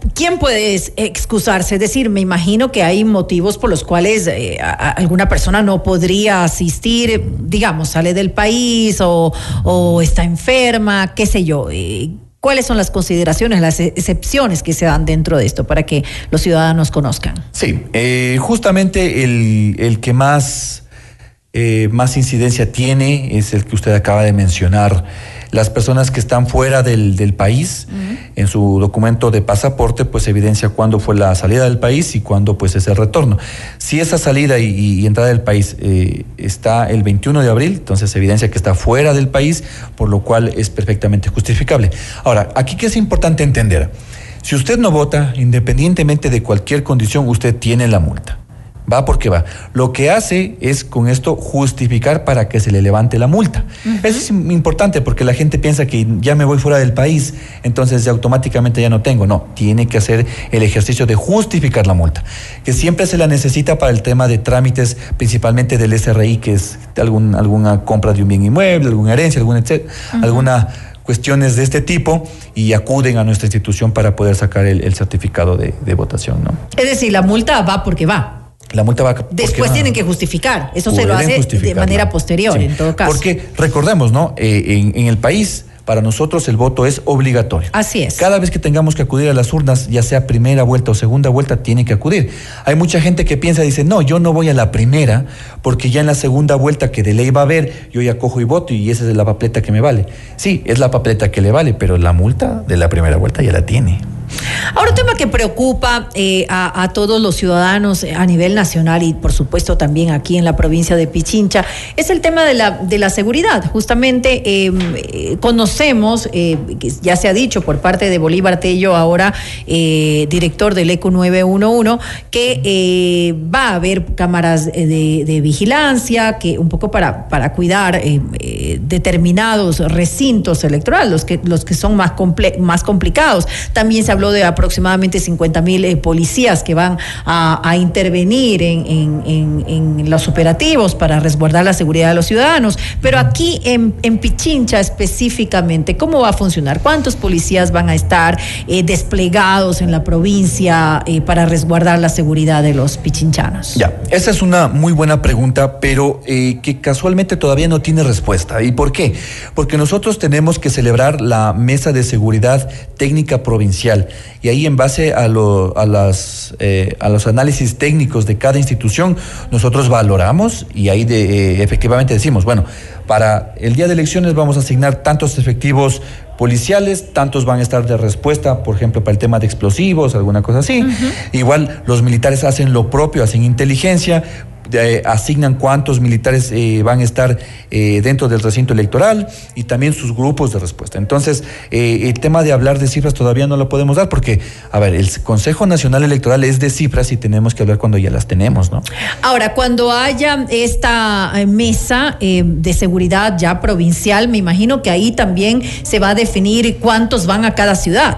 ¿quién puede excusarse? Es decir, me imagino que hay motivos por los cuales eh, a, a alguna persona no podría asistir, digamos, sale del país o, o está enferma, qué sé yo. Eh, ¿Cuáles son las consideraciones, las excepciones que se dan dentro de esto para que los ciudadanos conozcan? Sí, eh, justamente el, el que más, eh, más incidencia tiene es el que usted acaba de mencionar. Las personas que están fuera del, del país, uh-huh. en su documento de pasaporte, pues evidencia cuándo fue la salida del país y cuándo pues es el retorno. Si esa salida y, y entrada del país eh, está el veintiuno de abril, entonces evidencia que está fuera del país, por lo cual es perfectamente justificable. Ahora, aquí que es importante entender, si usted no vota, independientemente de cualquier condición, usted tiene la multa. Va porque va. Lo que hace es con esto justificar para que se le levante la multa. Uh-huh. Eso es importante porque la gente piensa que ya me voy fuera del país, entonces ya automáticamente ya no tengo. No, tiene que hacer el ejercicio de justificar la multa, que siempre se la necesita para el tema de trámites, principalmente del S R I, que es algún, alguna compra de un bien inmueble, alguna herencia, alguna, etcétera, uh-huh. alguna cuestiones de este tipo, y acuden a nuestra institución para poder sacar el, el certificado de, de votación, ¿no? Es decir, la multa va porque va. La multa va. Después va. Tienen que justificar. Eso se lo hace de manera posterior, sí. En todo caso. Porque recordemos, ¿no? Eh, en, en el país, para nosotros el voto es obligatorio. Así es. Cada vez que tengamos que acudir a las urnas, ya sea primera vuelta o segunda vuelta, tiene que acudir. Hay mucha gente que piensa, dice, no, yo no voy a la primera, porque ya en la segunda vuelta que de ley va a haber, yo ya cojo y voto y esa es la papeleta que me vale. Sí, es la papeleta que le vale, pero la multa de la primera vuelta ya la tiene. Ahora, un tema que preocupa eh, a, a todos los ciudadanos a nivel nacional y por supuesto también aquí en la provincia de Pichincha es el tema de la, de la seguridad. Justamente eh, eh, conocemos, eh, que ya se ha dicho por parte de Bolívar Tello, ahora eh, director del E C U nueve uno uno, que eh, va a haber cámaras de, de vigilancia, que un poco para, para cuidar eh, eh, determinados recintos electorales, los que, los que son más, comple- más complicados. También se habló de aproximadamente cincuenta mil eh, policías que van a, a intervenir en, en, en, en los operativos para resguardar la seguridad de los ciudadanos. Pero aquí en, en Pichincha específicamente, ¿cómo va a funcionar? ¿Cuántos policías van a estar eh, desplegados en la provincia eh, para resguardar la seguridad de los pichinchanos? Ya, esa es una muy buena pregunta, pero eh, que casualmente todavía no tiene respuesta. ¿Y por qué? Porque nosotros tenemos que celebrar la Mesa de Seguridad Técnica Provincial. Y ahí, en base a, lo, a, las, eh, a los análisis técnicos de cada institución, nosotros valoramos y ahí de, eh, efectivamente decimos, bueno, para el día de elecciones vamos a asignar tantos efectivos policiales, tantos van a estar de respuesta, por ejemplo, para el tema de explosivos, alguna cosa así. Uh-huh. Igual los militares hacen lo propio, hacen inteligencia, Eh, asignan cuántos militares eh, van a estar eh, dentro del recinto electoral y también sus grupos de respuesta. Entonces, eh, el tema de hablar de cifras todavía no lo podemos dar porque, a ver, el Consejo Nacional Electoral es de cifras y tenemos que hablar cuando ya las tenemos, ¿no? Ahora, cuando haya esta mesa eh, de seguridad ya provincial, me imagino que ahí también se va a definir cuántos van a cada ciudad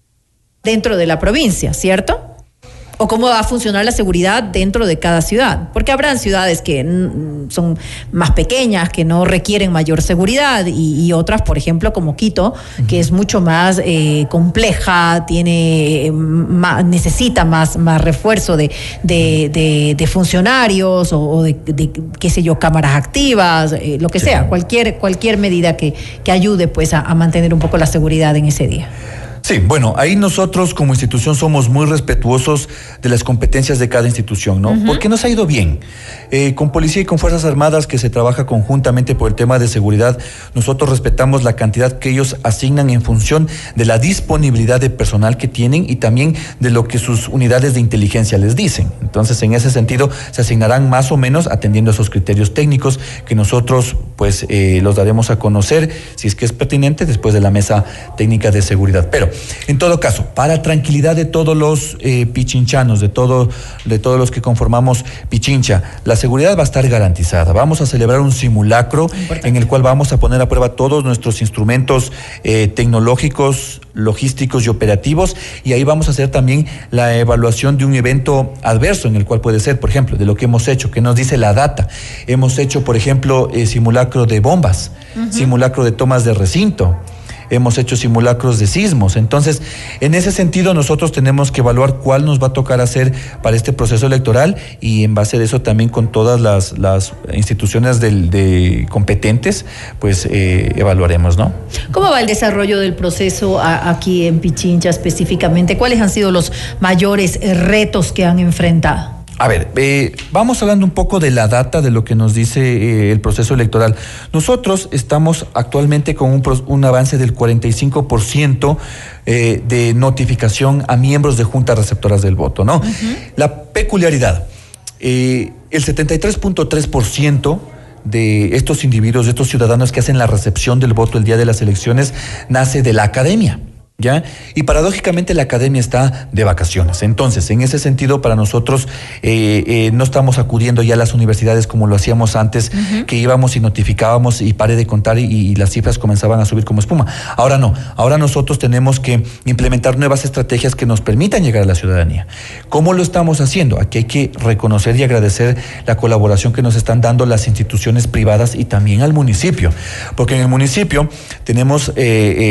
dentro de la provincia, ¿cierto? ¿O cómo va a funcionar la seguridad dentro de cada ciudad? Porque habrán ciudades que mm, son más pequeñas, que no requieren mayor seguridad, y, y otras, por ejemplo, como Quito, uh-huh. que es mucho más eh, compleja, tiene más, necesita más, más refuerzo de, de, de, de funcionarios o, o de, de, qué sé yo, cámaras activas, eh, lo que sí. sea, cualquier, cualquier medida que, que ayude pues a, a mantener un poco la seguridad en ese día. Sí, bueno, ahí nosotros como institución somos muy respetuosos de las competencias de cada institución, ¿no? Uh-huh. Porque nos ha ido bien. Eh, con Policía y con Fuerzas Armadas, que se trabaja conjuntamente por el tema de seguridad, nosotros respetamos la cantidad que ellos asignan en función de la disponibilidad de personal que tienen y también de lo que sus unidades de inteligencia les dicen. Entonces, en ese sentido, se asignarán más o menos atendiendo a esos criterios técnicos que nosotros, pues, eh, los daremos a conocer, si es que es pertinente, después de la Mesa Técnica de Seguridad. Pero, en todo caso, para tranquilidad de todos los eh, pichinchanos, de, todo, de todos los que conformamos Pichincha, la seguridad va a estar garantizada. Vamos a celebrar un simulacro Importante. En el cual vamos a poner a prueba todos nuestros instrumentos eh, tecnológicos, logísticos y operativos, y ahí vamos a hacer también la evaluación de un evento adverso en el cual puede ser, por ejemplo, de lo que hemos hecho, que nos dice la data. Hemos hecho, por ejemplo, eh, simulacro de bombas, uh-huh. simulacro de tomas de recinto. hemos hecho simulacros de sismos. Entonces, en ese sentido, nosotros tenemos que evaluar cuál nos va a tocar hacer para este proceso electoral y en base de eso también con todas las, las instituciones del, de competentes, pues eh, evaluaremos, ¿no? ¿Cómo va el desarrollo del proceso a, aquí en Pichincha específicamente? ¿Cuáles han sido los mayores retos que han enfrentado? A ver, eh, vamos hablando un poco de la data de lo que nos dice eh, el proceso electoral. Nosotros estamos actualmente con un, un avance del cuarenta y cinco por ciento eh, de notificación a miembros de juntas receptoras del voto, ¿no? Uh-huh. La peculiaridad, eh, el setenta y tres punto tres por ciento de estos individuos, de estos ciudadanos que hacen la recepción del voto el día de las elecciones, nace de la academia. ¿Ya? Y paradójicamente la academia está de vacaciones. Entonces, en ese sentido, para nosotros eh, eh, no estamos acudiendo ya a las universidades como lo hacíamos antes, uh-huh. que íbamos y notificábamos y paré de contar y, y las cifras comenzaban a subir como espuma. Ahora no, ahora nosotros tenemos que implementar nuevas estrategias que nos permitan llegar a la ciudadanía. ¿Cómo lo estamos haciendo? Aquí hay que reconocer y agradecer la colaboración que nos están dando las instituciones privadas y también al municipio, porque en el municipio tenemos eh,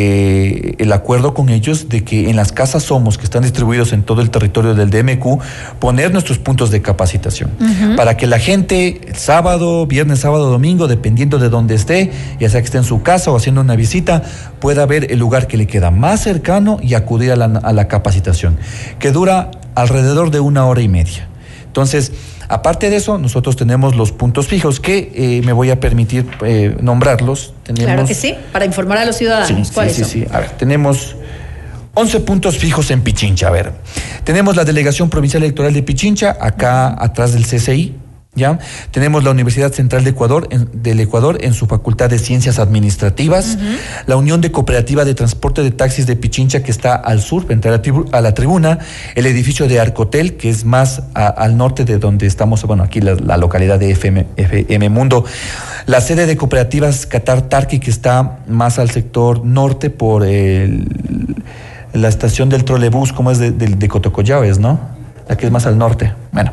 eh, el acuerdo con ellos de que en las casas Somos, que están distribuidos en todo el territorio del D M Q, poner nuestros puntos de capacitación, uh-huh. para que la gente el sábado, viernes, sábado, domingo, dependiendo de dónde esté, ya sea que esté en su casa o haciendo una visita, pueda ver el lugar que le queda más cercano y acudir a la, a la capacitación, que dura alrededor de una hora y media. Entonces, aparte de eso, nosotros tenemos los puntos fijos que eh, me voy a permitir eh, nombrarlos. Tenemos, claro que sí, para informar a los ciudadanos. Sí, ¿Cuáles sí, son? sí, sí. A ver, tenemos once puntos fijos en Pichincha. A ver, tenemos la Delegación Provincial Electoral de Pichincha, acá atrás del C C I. ¿Ya? Tenemos la Universidad Central de Ecuador, en, del Ecuador en su Facultad de Ciencias Administrativas, uh-huh. la Unión de Cooperativa de Transporte de Taxis de Pichincha, que está al sur, frente a la, tribu, a la tribuna, el edificio de Arcotel, que es más a, al norte de donde estamos, bueno, aquí la, la localidad de F M, F M Mundo, la sede de Cooperativas Qatar Tarqui, que está más al sector norte por el, la estación del trolebús, como es de, de, de Cotocollaves, ¿no? La que es más al norte. Bueno.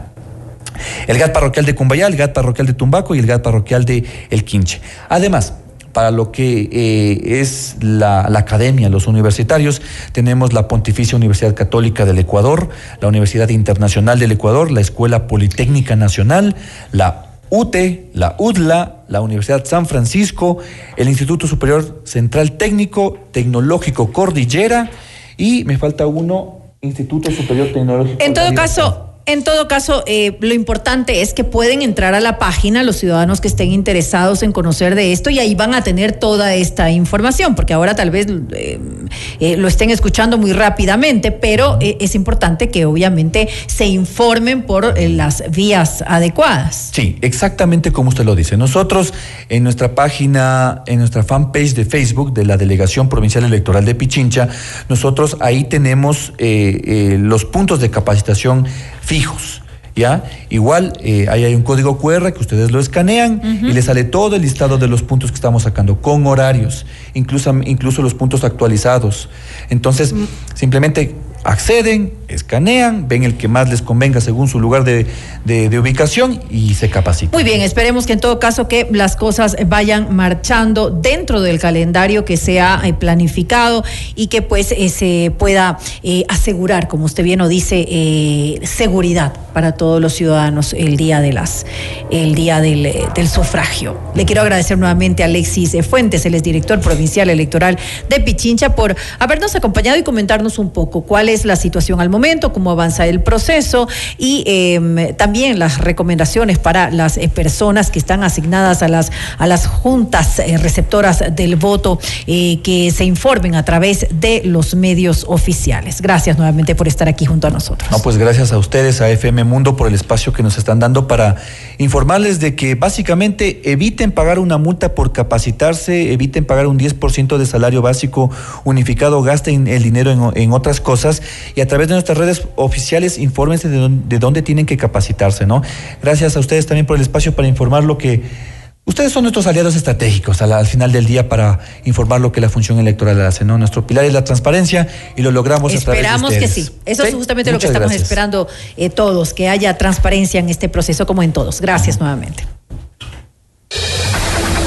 El G A T parroquial de Cumbayá, el G A T parroquial de Tumbaco y el G A T parroquial de El Quinche. Además, para lo que eh, es la, la academia, los universitarios, tenemos la Pontificia Universidad Católica del Ecuador, la Universidad Internacional del Ecuador, la Escuela Politécnica Nacional, la U T E, la U D L A, la Universidad San Francisco, el Instituto Superior Central Técnico Tecnológico Cordillera y me falta uno, Instituto Superior Tecnológico. En todo caso... En todo caso, eh, lo importante es que pueden entrar a la página los ciudadanos que estén interesados en conocer de esto y ahí van a tener toda esta información, porque ahora tal vez eh, eh, lo estén escuchando muy rápidamente, pero eh, es importante que obviamente se informen por eh, las vías adecuadas. Sí, exactamente como usted lo dice. Nosotros en nuestra página, en nuestra fanpage de Facebook de la Delegación Provincial Electoral de Pichincha, nosotros ahí tenemos eh, eh, los puntos de capacitación fijos, ¿ya? Igual, eh, ahí hay un código cu erre que ustedes lo escanean uh-huh. y les sale todo el listado de los puntos que estamos sacando, con horarios, incluso, incluso los puntos actualizados. Entonces, uh-huh. simplemente acceden, escanean, ven el que más les convenga según su lugar de, de, de ubicación y se capacitan. Muy bien, esperemos que en todo caso que las cosas vayan marchando dentro del calendario que se ha eh, planificado y que pues eh, se pueda eh, asegurar, como usted bien lo dice, eh, seguridad para todos los ciudadanos el día de las el día del, del sufragio. Le quiero agradecer nuevamente a Alexis Fuentes, el exdirector provincial electoral de Pichincha, por habernos acompañado y comentarnos un poco cuál es la situación al momento, cómo avanza el proceso y eh, también las recomendaciones para las eh, personas que están asignadas a las a las juntas eh, receptoras del voto, eh, que se informen a través de los medios oficiales. Gracias nuevamente por estar aquí junto a nosotros. No, pues gracias a ustedes, a F M Mundo, por el espacio que nos están dando para informarles de que básicamente eviten pagar una multa por capacitarse, eviten pagar un diez por ciento de salario básico unificado, gasten el dinero en, en otras cosas y a través de nuestras redes oficiales infórmense de dónde, de dónde tienen que capacitarse, ¿no? Gracias a ustedes también por el espacio para informar lo que ustedes son nuestros aliados estratégicos al, al final del día para informar lo que la función electoral hace, ¿no? Nuestro pilar es la transparencia y lo logramos Esperamos a través de ustedes. que sí. Eso ¿Sí? es justamente Muchas lo que estamos gracias. esperando eh, todos, que haya transparencia en este proceso como en todos. Gracias uh-huh. nuevamente.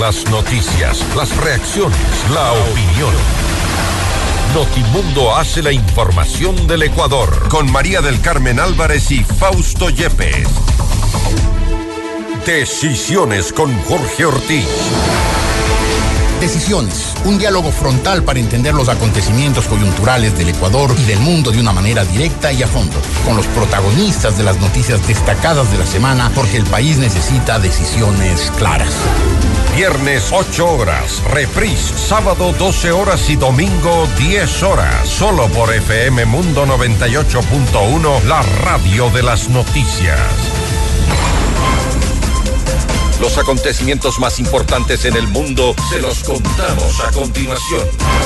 Las noticias, las reacciones, la opinión. Notimundo hace la información del Ecuador con María del Carmen Álvarez y Fausto Yepes. Decisiones con Jorge Ortiz. Decisiones, un diálogo frontal para entender los acontecimientos coyunturales del Ecuador y del mundo de una manera directa y a fondo, con los protagonistas de las noticias destacadas de la semana, porque el país necesita decisiones claras. Viernes ocho horas, reprise sábado doce horas y domingo diez horas, solo por F M Mundo noventa y ocho punto uno, la radio de las noticias. Los acontecimientos más importantes en el mundo se los contamos a continuación.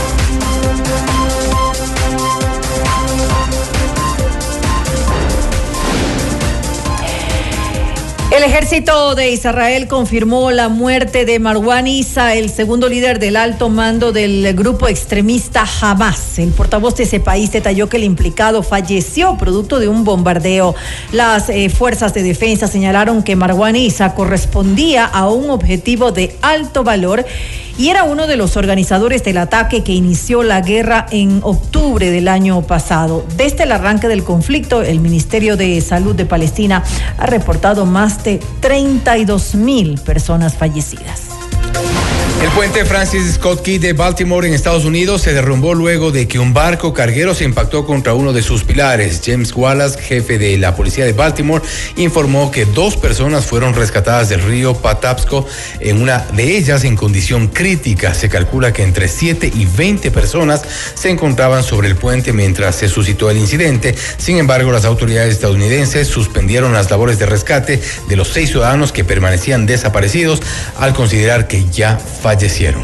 El ejército de Israel confirmó la muerte de Marwan Issa, el segundo líder del alto mando del grupo extremista Hamas. El portavoz de ese país detalló que el implicado falleció producto de un bombardeo. Las eh, fuerzas de defensa señalaron que Marwan Issa correspondía a un objetivo de alto valor y era uno de los organizadores del ataque que inició la guerra en octubre del año pasado. Desde el arranque del conflicto, el Ministerio de Salud de Palestina ha reportado más de treinta y dos mil personas fallecidas. El puente Francis Scott Key de Baltimore en Estados Unidos se derrumbó luego de que un barco carguero se impactó contra uno de sus pilares. James Wallace, jefe de la policía de Baltimore, informó que dos personas fueron rescatadas del río Patapsco, en una de ellas en condición crítica. Se calcula que entre siete y veinte personas se encontraban sobre el puente mientras se suscitó el incidente. Sin embargo, las autoridades estadounidenses suspendieron las labores de rescate de los seis ciudadanos que permanecían desaparecidos al considerar que ya fallecieron.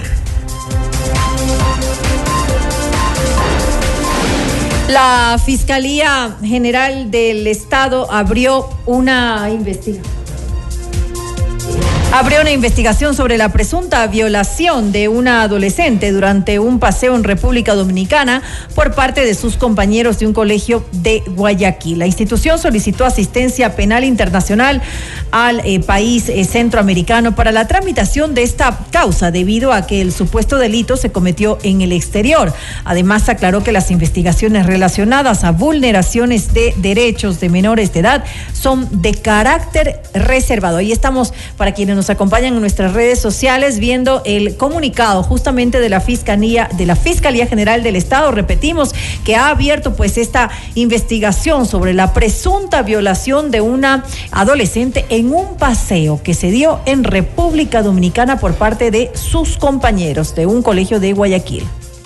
La Fiscalía General del Estado abrió una investigación. Abrió una investigación sobre la presunta violación de una adolescente durante un paseo en República Dominicana por parte de sus compañeros de un colegio de Guayaquil. La institución solicitó asistencia penal internacional al eh, país eh, centroamericano para la tramitación de esta causa debido a que el supuesto delito se cometió en el exterior. Además, aclaró que las investigaciones relacionadas a vulneraciones de derechos de menores de edad son de carácter reservado. Ahí estamos para quienes nos Nos acompañan en nuestras redes sociales viendo el comunicado justamente de la Fiscalía, de la Fiscalía General del Estado. Repetimos que ha abierto pues esta investigación sobre la presunta violación de una adolescente en un paseo que se dio en República Dominicana por parte de sus compañeros de un colegio de Guayaquil.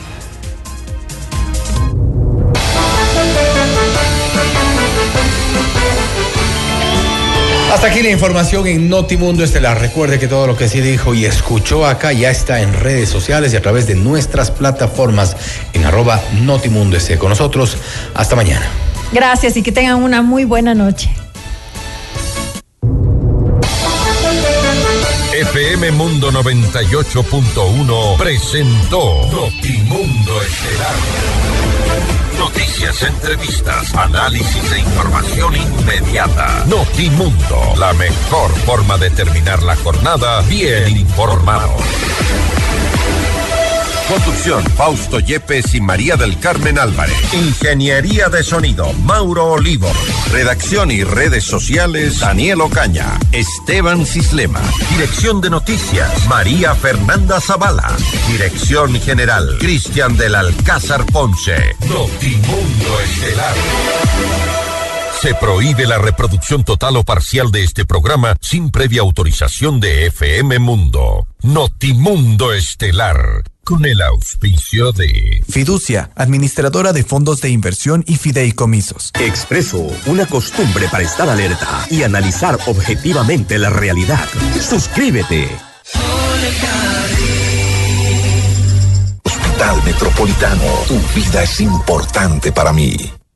Hasta aquí la información en Notimundo Estelar. Recuerde que todo lo que se dijo y escuchó acá ya está en redes sociales y a través de nuestras plataformas en arroba Notimundo S. Con nosotros, hasta mañana. Gracias y que tengan una muy buena noche. F M Mundo noventa y ocho punto uno presentó Notimundo Estelar. Noticias, entrevistas, análisis e información inmediata. Notimundo, la mejor forma de terminar la jornada bien informado. Conducción, Fausto Yepes y María del Carmen Álvarez. Ingeniería de sonido, Mauro Olivo. Redacción y redes sociales, Daniel Ocaña. Esteban Cislema. Dirección de noticias, María Fernanda Zavala. Dirección general, Cristian del Alcázar Ponce. Notimundo Estelar. Se prohíbe la reproducción total o parcial de este programa sin previa autorización de F M Mundo. Notimundo Estelar. Con el auspicio de Fiducia, administradora de fondos de inversión y fideicomisos. Expreso, una costumbre para estar alerta y analizar objetivamente la realidad. Suscríbete. Hospital Metropolitano, tu vida es importante para mí.